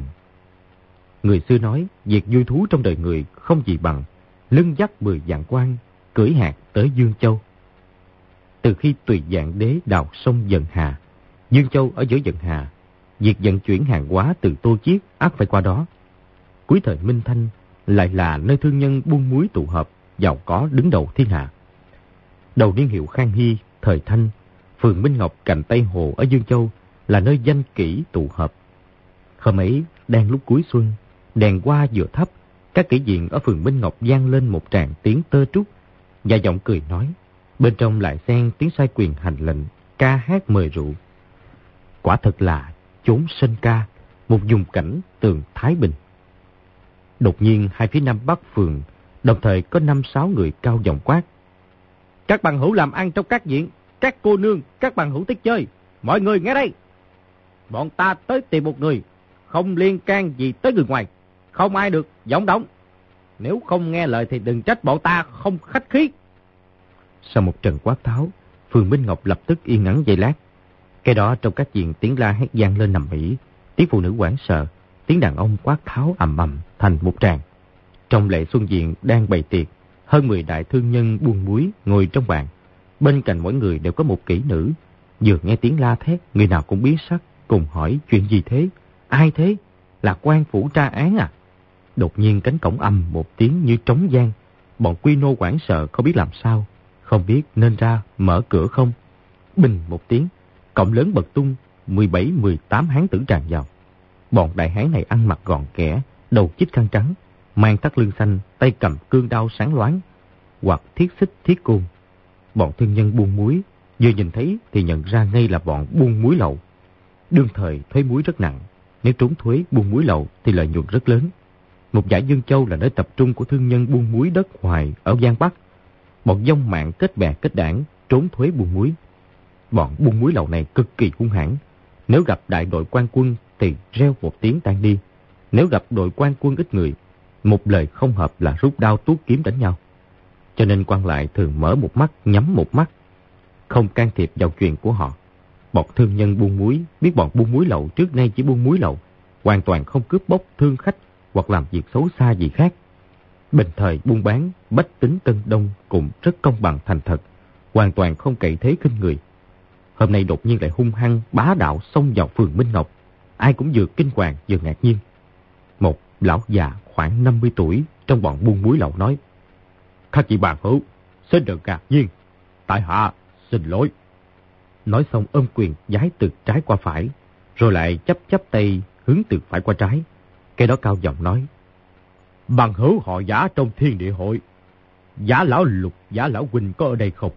Người xưa nói việc vui thú trong đời người không gì bằng lưng dắt 10 vạn quan, cưỡi hạt tới Dương Châu. Từ khi Tùy Vạn Đế đào sông Dần Hà, Dương Châu ở giữa Dần Hà, việc vận chuyển hàng hóa từ Tô Chiết ắt phải qua đó. Cuối thời Minh Thanh lại là nơi thương nhân buôn muối tụ hợp, giàu có đứng đầu thiên hạ. Đầu niên hiệu Khang Hy, thời Thanh, phường Minh Ngọc cạnh Tây Hồ ở Dương Châu là nơi danh kỹ tụ hợp. Hôm ấy, đang lúc cuối xuân, đèn hoa vừa thắp, các kỹ viện ở phường Minh Ngọc vang lên một tràng tiếng tơ trúc và giọng cười nói, bên trong lại xen tiếng sai quyền hành lệnh, ca hát mời rượu. Quả thật là chốn sơn ca, một vùng cảnh tường Thái Bình. Đột nhiên hai phía nam bắc phường đồng thời có 5-6 người cao giọng quát, các bằng hữu làm ăn trong các viện, các cô nương, các bằng hữu thích chơi, mọi người nghe đây. Bọn ta tới tìm một người, không liên can gì tới người ngoài, không ai được vọng động. Nếu không nghe lời thì đừng trách bọn ta không khách khí. Sau một trận quát tháo, phường Minh Ngọc lập tức yên ngắn giây lát. Cái đó trong các viện tiếng la hét vang lên nằm ĩ, tiếng phụ nữ hoảng sợ, tiếng đàn ông quát tháo ầm ầm thành một tràng. Trong lễ xuân viện đang bày tiệc, hơn 10 đại thương nhân buôn muối ngồi trong bàn. Bên cạnh mỗi người đều có một kỹ nữ. Vừa nghe tiếng la thét, người nào cũng biến sắc, cùng hỏi chuyện gì thế? Ai thế? Là quan phủ tra án à? Đột nhiên cánh cổng ầm một tiếng như trống vang. Bọn quy nô hoảng sợ không biết làm sao, không biết nên ra mở cửa không. Bình một tiếng, cổng lớn bật tung, 17-18 hán tử tràn vào. Bọn đại hán này ăn mặc gọn ghẽ, đầu chích khăn trắng, mang thắt lưng xanh, tay cầm cương đao sáng loáng, hoặc thiết xích thiết côn. Bọn thương nhân buôn muối vừa nhìn thấy thì nhận ra ngay là bọn buôn muối lậu. Đương thời thuế muối rất nặng, nếu trốn thuế buôn muối lậu thì lợi nhuận rất lớn. Một dải Dương Châu là nơi tập trung của thương nhân buôn muối đất Hoài ở Giang Bắc. Bọn dông mạng kết bè kết đảng trốn thuế buôn muối. Bọn buôn muối lậu này cực kỳ hung hãn. Nếu gặp đại đội quan quân thì reo một tiếng tan đi. Nếu gặp đội quan quân ít người, một lời không hợp là rút đao tuốt kiếm đánh nhau. Cho nên quan lại thường mở một mắt nhắm một mắt, không can thiệp vào chuyện của họ. Bọn thương nhân buôn muối biết bọn buôn muối lậu trước nay chỉ buôn muối lậu, hoàn toàn không cướp bóc thương khách hoặc làm việc xấu xa gì khác. Bình thời buôn bán, bách tính Tân Đông cũng rất công bằng thành thật, hoàn toàn không cậy thế khinh người. Hôm nay đột nhiên lại hung hăng bá đạo xông vào phường Minh Ngọc, ai cũng vừa kinh hoàng vừa ngạc nhiên. Một lão già khoảng 50 tuổi trong bọn buôn muối lậu nói: "Các vị bạn hữu, xin đừng ngạc nhiên, tại hạ xin lỗi." Nói xong ôm quyền giái từ trái qua phải, rồi lại chắp tay hướng từ phải qua trái. Cái đó cao giọng nói: "Bằng hữu họ Giả trong Thiên Địa Hội, Giả lão Lục, Giả lão Huynh có ở đây không?"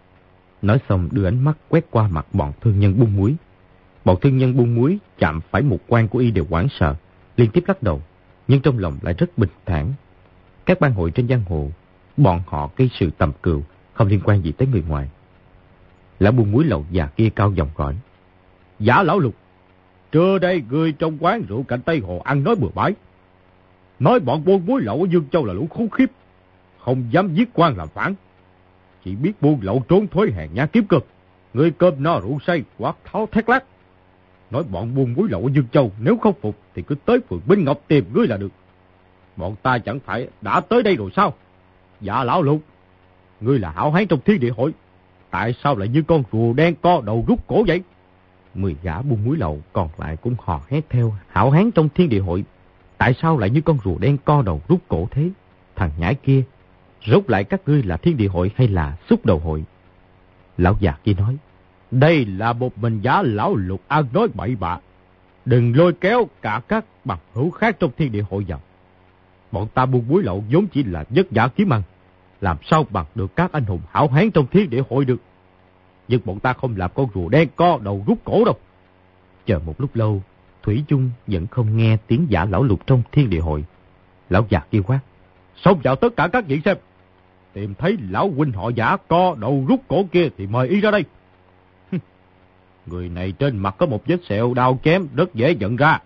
Nói xong đưa ánh mắt quét qua mặt bọn thương nhân buôn muối. Bọn thương nhân buôn muối chạm phải một quan của y đều hoảng sợ, liên tiếp lắc đầu, nhưng trong lòng lại rất bình thản. Các ban hội trên giang hồ, bọn họ gây sự tầm cừu, không liên quan gì tới người ngoài. Lão buôn muối lậu già kia cao giọng gọi: "Giả lão Lục, trưa đây người trong quán rượu cạnh Tây Hồ ăn nói bừa bãi, nói bọn buôn muối lậu ở Dương Châu là lũ khốn khiếp, không dám giết quan làm phản, chỉ biết buôn lậu trốn thuế hèn nhát kiếm cực. Người cơm no rượu say, quát tháo thét lác. Nói bọn buôn muối lậu ở Dương Châu nếu không phục thì cứ tới phường Minh Ngọc tìm ngươi là được. Bọn ta chẳng phải đã tới đây rồi sao? Dạ lão Lục, ngươi là hảo hán trong Thiên Địa Hội, tại sao lại như con rùa đen co đầu rút cổ vậy?" 10 gã buôn muối lậu còn lại cũng hò hét theo: "Hảo hán trong Thiên Địa Hội, tại sao lại như con rùa đen co đầu rút cổ thế? Thằng nhãi kia, rốt lại các ngươi là Thiên Địa Hội hay là Xúc Đầu Hội?" Lão già kia nói: "Đây là một mình Giả lão Lục ăn nói bậy bạ, đừng lôi kéo cả các bằng hữu khác trong Thiên Địa Hội vào. Bọn ta buôn muối lậu vốn chỉ là vất vả kiếm ăn, làm sao bằng được các anh hùng hảo hán trong Thiên Địa Hội được. Nhưng bọn ta không làm con rùa đen co đầu rút cổ đâu." Chờ một lúc lâu, thủy chung vẫn không nghe tiếng Giả lão Lục trong Thiên Địa Hội. Lão già kia quát: "Xông vào tất cả các vị xem, tìm thấy lão huynh họ Giả co đầu rút cổ kia thì mời y ra đây." Người này trên mặt có một vết sẹo đao chém rất dễ nhận ra.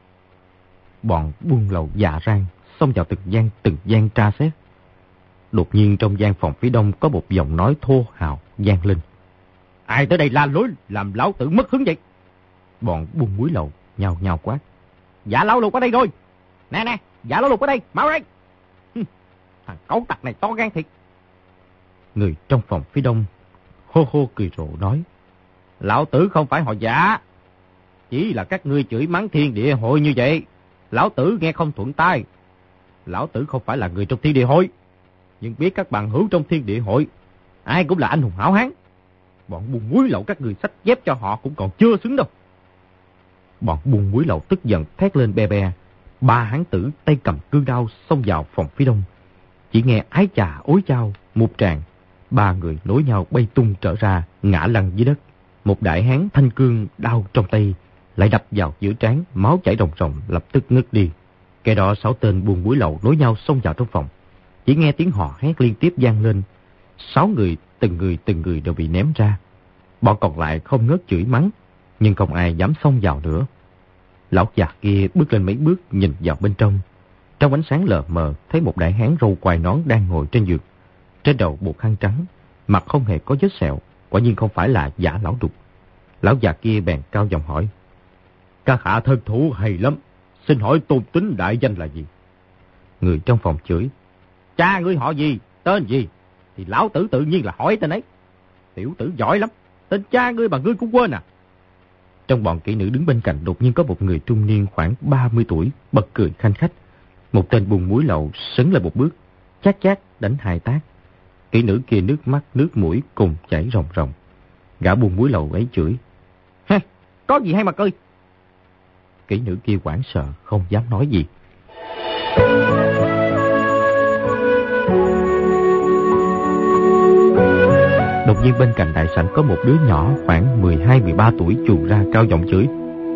Bọn buôn lậu dạ rang xông vào từng gian tra xét. Đột nhiên trong gian phòng phía đông có một giọng nói thô hào vang lên: "Ai tới đây la lối làm lão tử mất hứng vậy?" Bọn buôn muối lậu nhao nhao quát: "Giả lão Lục ở đây rồi! Nè nè, Giả lão Lục ở đây, mau đây!" Thằng cẩu tặc này to gan thiệt. Người trong phòng phía đông hô hô cười rộ nói: "Lão tử không phải họ Giả, chỉ là các ngươi chửi mắng Thiên Địa Hội như vậy, lão tử nghe không thuận tai. Lão tử không phải là người trong Thiên Địa Hội, nhưng biết các bạn hữu trong Thiên Địa Hội ai cũng là anh hùng hảo hán. Bọn buôn muối lậu các người xách dép cho họ cũng còn chưa xứng đâu." Bọn buôn muối lậu tức giận thét lên be be. 3 hán tử tay cầm cương đao xông vào phòng phía đông. Chỉ nghe ái chà ối chao một tràng, 3 người nối nhau bay tung trở ra, ngã lăn dưới đất. Một đại hán thanh cương đao trong tay lại đập vào giữa trán, máu chảy ròng ròng, lập tức ngất đi. Cái đó 6 tên buôn muối lậu nối nhau xông vào trong phòng. Chỉ nghe tiếng hò hét liên tiếp vang lên. 6 người từng người đều bị ném ra. Bọn còn lại không ngớt chửi mắng, nhưng không ai dám xông vào nữa. Lão già kia bước lên mấy bước nhìn vào bên trong. Trong ánh sáng lờ mờ thấy một đại hán râu quai nón đang ngồi trên giường, trên đầu buộc khăn trắng, mặt không hề có vết sẹo, quả nhiên không phải là Giả lão Lục. Lão già kia bèn cao giọng hỏi: "Các hạ thân thủ hay lắm, xin hỏi tôn tính đại danh là gì?" Người trong phòng chửi: "Cha ngươi họ gì, tên gì? Thì lão tử tự nhiên là hỏi tên ấy. Tiểu tử giỏi lắm, tên cha ngươi mà ngươi cũng quên à?" Trong bọn kỹ nữ đứng bên cạnh đột nhiên có một người trung niên khoảng 30 tuổi bật cười khanh khách. Một tên buôn muối lậu sấn lại một bước, chát chát đánh 2 tát. Kỹ nữ kia nước mắt nước mũi cùng chảy ròng ròng. Gã buôn muối lậu ấy chửi: có gì hay mà cười. Kỹ nữ kia hoảng sợ, không dám nói gì. Đột nhiên bên cạnh đại sảnh có một đứa nhỏ khoảng 12-13 tuổi chuồn ra cao giọng chửi.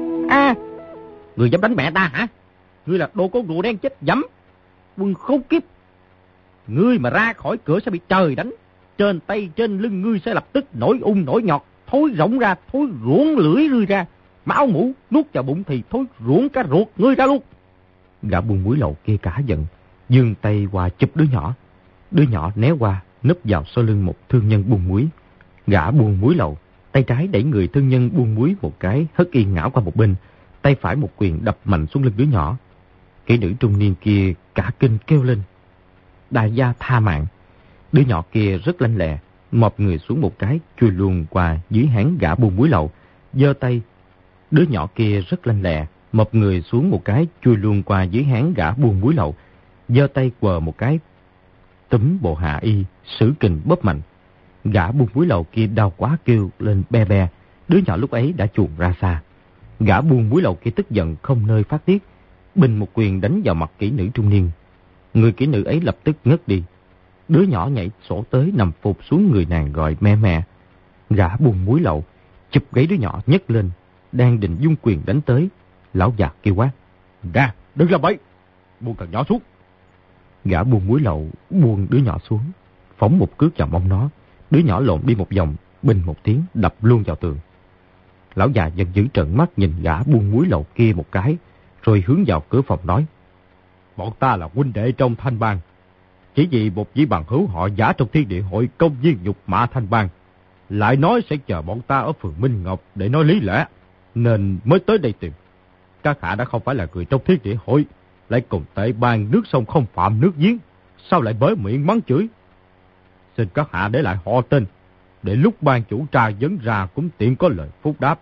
Người dám đánh mẹ ta hả? Ngươi là đồ con rùa đen chết dẫm, quân khốn kiếp. Ngươi mà ra khỏi cửa sẽ bị trời đánh. Trên tay trên lưng ngươi sẽ lập tức nổi nổi nhọt, thối rỗng ra, thối ruỗng lưỡi ngươi ra. Máu mũ nuốt vào bụng thì thối ruỗng cả ruột ngươi ra luôn. Gã buôn muối lậu kia cả giận, giương tay qua chụp đứa nhỏ. Đứa nhỏ né qua, núp vào sau lưng một thương nhân buôn muối. Gã buôn muối lậu, tay trái đẩy người thương nhân buôn muối một cái, hất y ngã qua một bên, tay phải một quyền đập mạnh xuống lưng đứa nhỏ. Kỹ nữ trung niên kia cả kinh kêu lên: đại gia tha mạng! Đứa nhỏ kia rất lanh lẹ, mọp người xuống một cái, chui luôn qua dưới háng gã buôn muối lậu, giơ tay. Đứa nhỏ kia rất lanh lẹ, mọp người xuống một cái, chui luôn qua dưới háng gã buôn muối lậu, giơ tay quờ một cái, túm bộ hạ y, sử kình bóp mạnh. Gã buôn muối lậu kia đau quá kêu lên be be. Đứa nhỏ lúc ấy đã chuồn ra xa. Gã buôn muối lậu kia tức giận không nơi phát tiết, bình một quyền đánh vào mặt kỹ nữ trung niên. Người kỹ nữ ấy lập tức ngất đi. Đứa nhỏ nhảy sổ tới nằm phục xuống người nàng gọi mẹ mẹ. Gã buôn muối lậu chụp gáy đứa nhỏ nhấc lên, đang định dung quyền đánh tới. Lão già kêu quát: ra, đừng làm bậy, buông thằng nhỏ xuống. Gã buôn muối lậu buông đứa nhỏ xuống, phóng một cước vào mông nó. Đứa nhỏ lộn đi một vòng, bình một tiếng đập luôn vào tường. Lão già giận dữ trợn mắt nhìn gã buôn muối lậu kia một cái, rồi hướng vào cửa phòng nói: bọn ta là huynh đệ trong Thanh Bang, chỉ vì một vị bằng hữu họ giả trong Thiên Địa Hội công nhiên nhục mạ Thanh Bang, lại nói sẽ chờ bọn ta ở phường Minh Ngọc để nói lý lẽ, nên mới tới đây tìm. Các hạ đã không phải là người trong Thiên Địa Hội, lại cùng tệ bang nước sông không phạm nước giếng, sao lại bới miệng mắng chửi? Xin các hạ để lại họ tên, để lúc ban chủ tra vấn ra cũng tiện có lời phúc đáp.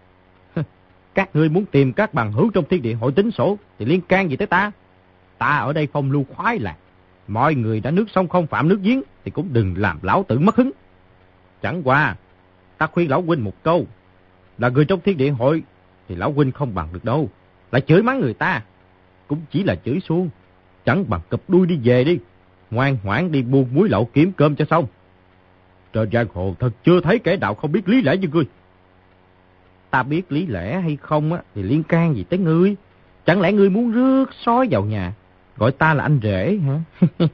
Các ngươi muốn tìm các bằng hữu trong Thiên Địa Hội tính sổ thì liên can gì tới ta? Ta ở đây phong lưu khoái lạc, mọi người đã nước sông không phạm nước giếng thì cũng đừng làm lão tử mất hứng. Chẳng qua ta khuyên lão huynh một câu, là người trong Thiên Địa Hội thì lão huynh không bằng được đâu, lại chửi mắng người ta cũng chỉ là chửi suông, chẳng bằng cụp đuôi đi về đi, ngoan ngoãn đi buôn muối lậu kiếm cơm cho xong. Trên giang hồ thật chưa thấy kẻ đạo không biết lý lẽ như ngươi. Ta biết lý lẽ hay không á thì liên can gì tới ngươi? Chẳng lẽ ngươi muốn rước sói vào nhà, gọi ta là anh rể hả?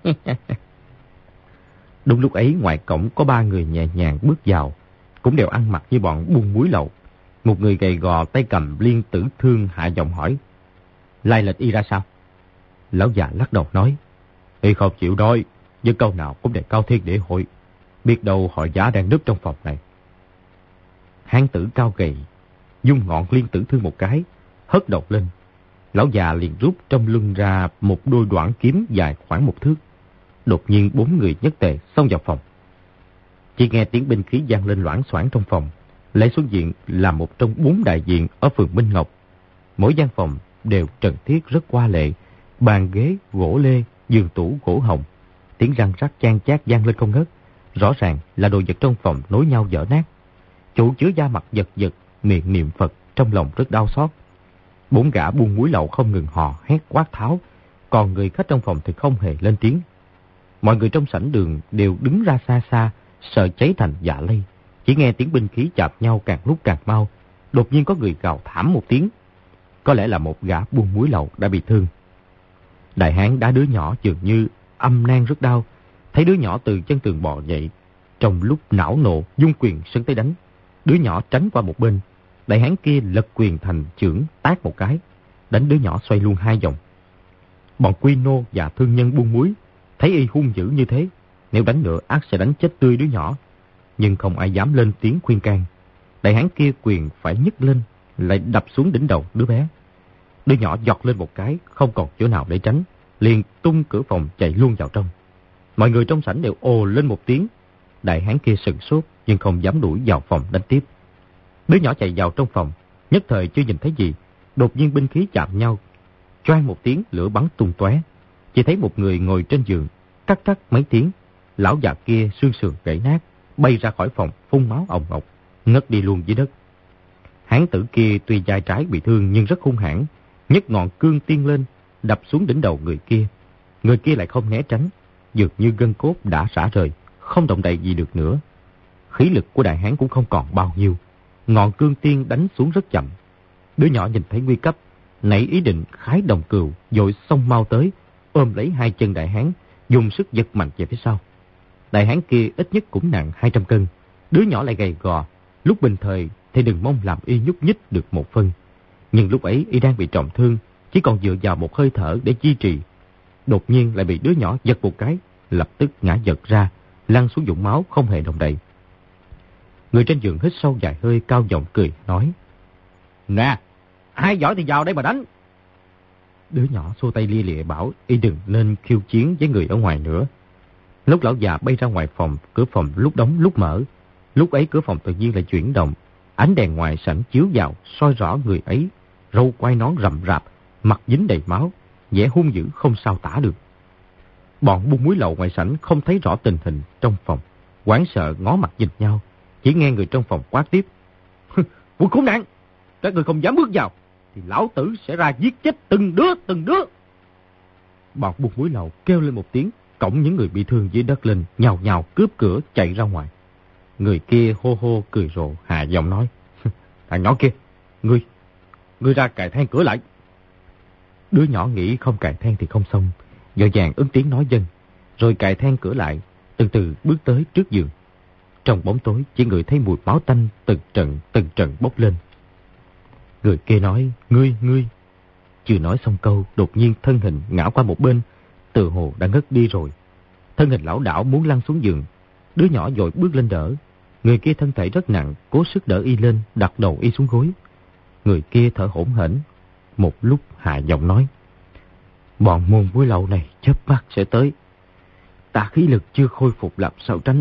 Đúng lúc ấy ngoài cổng có 3 người nhẹ nhàng bước vào, cũng đều ăn mặc như bọn buôn muối lậu. Một người gầy gò tay cầm liên tử thương hạ giọng hỏi: lai lịch y ra sao? Lão già lắc đầu nói: y không chịu nói, nhưng câu nào cũng đề cao Thiên Địa Hội, biết đâu họ giả đang núp trong phòng này. Hán tử cao gầy dung ngọn liên tử thương một cái, hất đầu lên. Lão già liền rút trong lưng ra một đôi đoạn kiếm dài khoảng 1 thước. Đột nhiên 4 người nhất tề xông vào phòng. Chỉ nghe tiếng binh khí vang lên loảng xoảng trong phòng. Lễ xuất diện là một trong 4 đại diện ở phường Minh Ngọc. Mỗi gian phòng đều trần thiết rất hoa lệ, bàn ghế gỗ lê, giường tủ gỗ hồng. Tiếng răng rắc chan chát vang lên không ngớt. Rõ ràng là đồ vật trong phòng nối nhau vỡ nát. Chủ chứa da mặt giật giật, miệng niệm Phật, trong lòng rất đau xót. 4 gã buôn muối lậu không ngừng hò hét quát tháo, còn người khách trong phòng thì không hề lên tiếng. Mọi người trong sảnh đường đều đứng ra xa xa, sợ cháy thành dạ lây. Chỉ nghe tiếng binh khí chạm nhau càng lúc càng mau. Đột nhiên có người gào thảm một tiếng. Có lẽ là một gã buôn muối lậu đã bị thương. Đại hán đá đứa nhỏ dường như âm nan rất đau. Thấy đứa nhỏ từ chân tường bò dậy, trong lúc não nộ dung quyền sấn tới đánh. Đứa nhỏ tránh qua một bên. Đại hán kia lật quyền thành chưởng tát một cái, đánh đứa nhỏ xoay luôn 2 vòng. Bọn quy nô và thương nhân buôn muối thấy y hung dữ như thế, nếu đánh nữa ắt sẽ đánh chết tươi đứa nhỏ, nhưng không ai dám lên tiếng khuyên can. Đại hán kia quyền phải nhấc lên, lại đập xuống đỉnh đầu đứa bé. Đứa nhỏ giọt lên một cái, không còn chỗ nào để tránh, liền tung cửa phòng chạy luôn vào trong. Mọi người trong sảnh đều ồ lên một tiếng. Đại hán kia sửng sốt nhưng không dám đuổi vào phòng đánh tiếp. Đứa nhỏ chạy vào trong phòng, nhất thời chưa nhìn thấy gì, đột nhiên binh khí chạm nhau, choang một tiếng lửa bắn tung tóe. Chỉ thấy một người ngồi trên giường, cắt cắt mấy tiếng, lão già kia xương sườn gãy nát, bay ra khỏi phòng phun máu ồng ọc, ngất đi luôn dưới đất. Hán tử kia tuy vai trái bị thương nhưng rất hung hãn, nhấc ngọn cương tiên lên, đập xuống đỉnh đầu người kia. Người kia lại không né tránh, dường như gân cốt đã rã rời, không động đậy gì được nữa. Khí lực của đại hán cũng không còn bao nhiêu. Ngọn cương tiên đánh xuống rất chậm. Đứa nhỏ nhìn thấy nguy cấp, nảy ý định khái đồng cừu, vội xông mau tới, ôm lấy hai chân đại hán, dùng sức giật mạnh về phía sau. Đại hán kia ít nhất cũng nặng 200 cân, đứa nhỏ lại gầy gò, lúc bình thời thì đừng mong làm y nhúc nhích được một phân. Nhưng lúc ấy y đang bị trọng thương, chỉ còn dựa vào một hơi thở để duy trì. Đột nhiên lại bị đứa nhỏ giật một cái, lập tức ngã giật ra, lăn xuống vũng máu không hề động đậy. Người trên giường hít sâu vài hơi, cao giọng cười nói: "Nè, ai giỏi thì vào đây mà đánh." Đứa nhỏ xua tay lia lịa bảo y đừng nên khiêu chiến với người ở ngoài nữa. Lúc lão già bay ra ngoài phòng, cửa phòng lúc đóng lúc mở. Lúc ấy cửa phòng tự nhiên lại chuyển động, ánh đèn ngoài sảnh chiếu vào, soi rõ người ấy, râu quai nón rậm rạp, mặt dính đầy máu, vẻ hung dữ không sao tả được. Bọn buôn muối lậu ngoài sảnh không thấy rõ tình hình trong phòng, hoảng sợ ngó mặt nhìn nhau, chỉ nghe người trong phòng quát tiếp: "Quân khốn nạn, các người không dám bước vào thì lão tử sẽ ra giết chết từng đứa." Bọn buôn muối lậu kêu lên một tiếng, cõng những người bị thương dưới đất lên, nhào nhào cướp cửa chạy ra ngoài. Người kia hô hô cười rộ, hạ giọng nói: "Thằng nhỏ kia, ngươi ra cài then cửa lại." Đứa nhỏ nghĩ không cài then thì không xong, vội vàng ứng tiếng nói vâng, rồi cài then cửa lại, từ từ bước tới trước giường. Trong bóng tối chỉ ngửi thấy mùi máu tanh từng trận bốc lên. Người kia nói: Ngươi. Chưa nói xong câu, đột nhiên thân hình ngã qua một bên, tự hồ đã ngất đi rồi. Thân hình lão đảo muốn lăn xuống giường. Đứa nhỏ vội bước lên đỡ. Người kia thân thể rất nặng, cố sức đỡ y lên, đặt đầu y xuống gối. Người kia thở hổn hển, một lúc hạ giọng nói: "Bọn môn muối lậu này chớp mắt sẽ tới. Ta khí lực chưa khôi phục, làm sao tránh?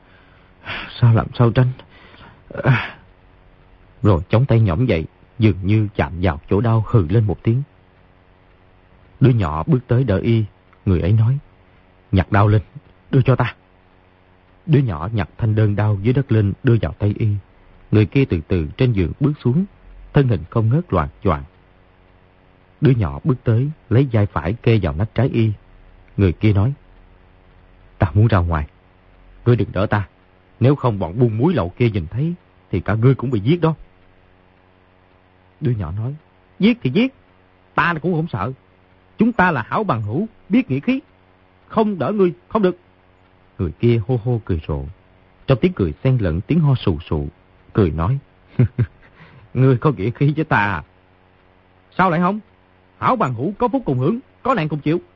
Rồi chống tay nhõm dậy, dường như chạm vào chỗ đau, hừ lên một tiếng. Đứa nhỏ bước tới đỡ y. Người ấy nói: "Nhặt đao lên, đưa cho ta." Đứa nhỏ nhặt thanh đơn đao dưới đất lên, đưa vào tay y. Người kia từ từ trên giường bước xuống, thân hình không ngớt loạng choạng. Đứa nhỏ bước tới, lấy vai phải kê vào nách trái y. Người kia nói: "Ta muốn ra ngoài, ngươi đừng đỡ ta, nếu không bọn buôn muối lậu kia nhìn thấy thì cả ngươi cũng bị giết đó." Đứa nhỏ nói: "Giết thì giết, ta cũng không sợ. Chúng ta là hảo bằng hữu, biết nghĩa khí, không đỡ ngươi không được." Người kia hô hô cười rộ, trong tiếng cười xen lẫn tiếng ho sù sụ, cười nói: "Ngươi có nghĩa khí với ta à? Sao lại không? Hảo bằng hữu có phúc cùng hưởng, có nạn cùng chịu."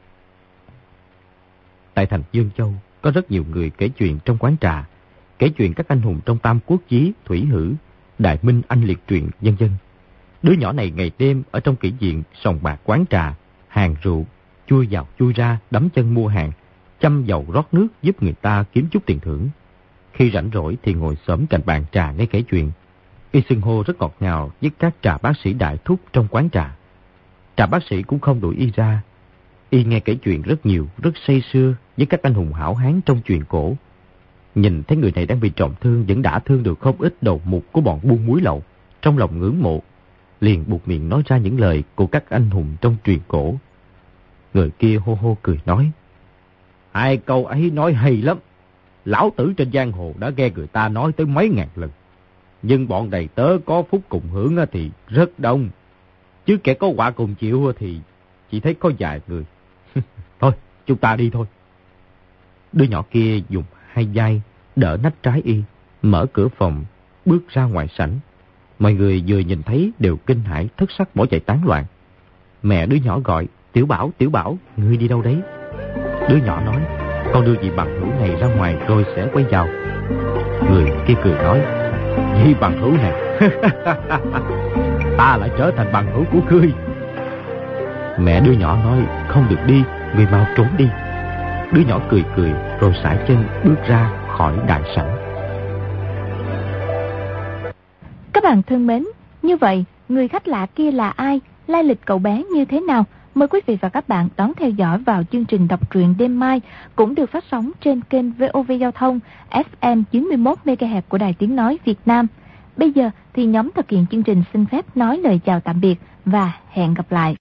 Tại thành Dương Châu có rất nhiều người kể chuyện trong quán trà, kể chuyện các anh hùng trong Tam Quốc Chí, Thủy Hử, Đại Minh Anh Liệt Truyện, vân vân. Đứa nhỏ này ngày đêm ở trong kỹ viện, sòng bạc, quán trà, hàng rượu, chui vào chui ra, đắm chân mua hàng, châm dầu rót nước giúp người ta kiếm chút tiền thưởng. Khi rảnh rỗi thì ngồi xổm cạnh bàn trà nghe kể chuyện. Y xưng hô rất ngọt ngào với các trà bác sĩ đại thúc trong quán trà. Trà bác sĩ cũng không đuổi y ra. Y nghe kể chuyện rất nhiều, rất say sưa với các anh hùng hảo hán trong chuyện cổ. Nhìn thấy người này đang bị trọng thương, vẫn đã thương được không ít đầu mục của bọn buôn muối lậu, trong lòng ngưỡng mộ, liền buộc miệng nói ra những lời của các anh hùng trong truyền cổ. Người kia hô hô cười nói: "Hai câu ấy nói hay lắm. Lão tử trên giang hồ đã nghe người ta nói tới mấy ngàn lần. Nhưng bọn đầy tớ có phúc cùng hưởng thì rất đông. Chứ kẻ có họa cùng chịu thì chỉ thấy có vài người. Thôi, chúng ta đi thôi." Đứa nhỏ kia dùng hai vai đỡ nách trái y, mở cửa phòng, bước ra ngoài sảnh. Mọi người vừa nhìn thấy đều kinh hãi thất sắc bỏ chạy tán loạn. Mẹ đứa nhỏ gọi: Tiểu Bảo, ngươi đi đâu đấy?" Đứa nhỏ nói: "Con đưa vị bằng hữu này ra ngoài rồi sẽ quay vào." Người kia cười nói: "Vị bằng hữu này, ta lại trở thành bằng hữu của ngươi." Mẹ đứa nhỏ nói: "Không được đi, ngươi mau trốn đi." Đứa nhỏ cười rồi sải chân bước ra khỏi đại sảnh. Các bạn thân mến, như vậy người khách lạ kia là ai, lai lịch cậu bé như thế nào? Mời quý vị và các bạn đón theo dõi vào chương trình đọc truyện đêm mai, cũng được phát sóng trên kênh VOV Giao thông FM 91 MHz của Đài Tiếng Nói Việt Nam. Bây giờ thì nhóm thực hiện chương trình xin phép nói lời chào tạm biệt và hẹn gặp lại.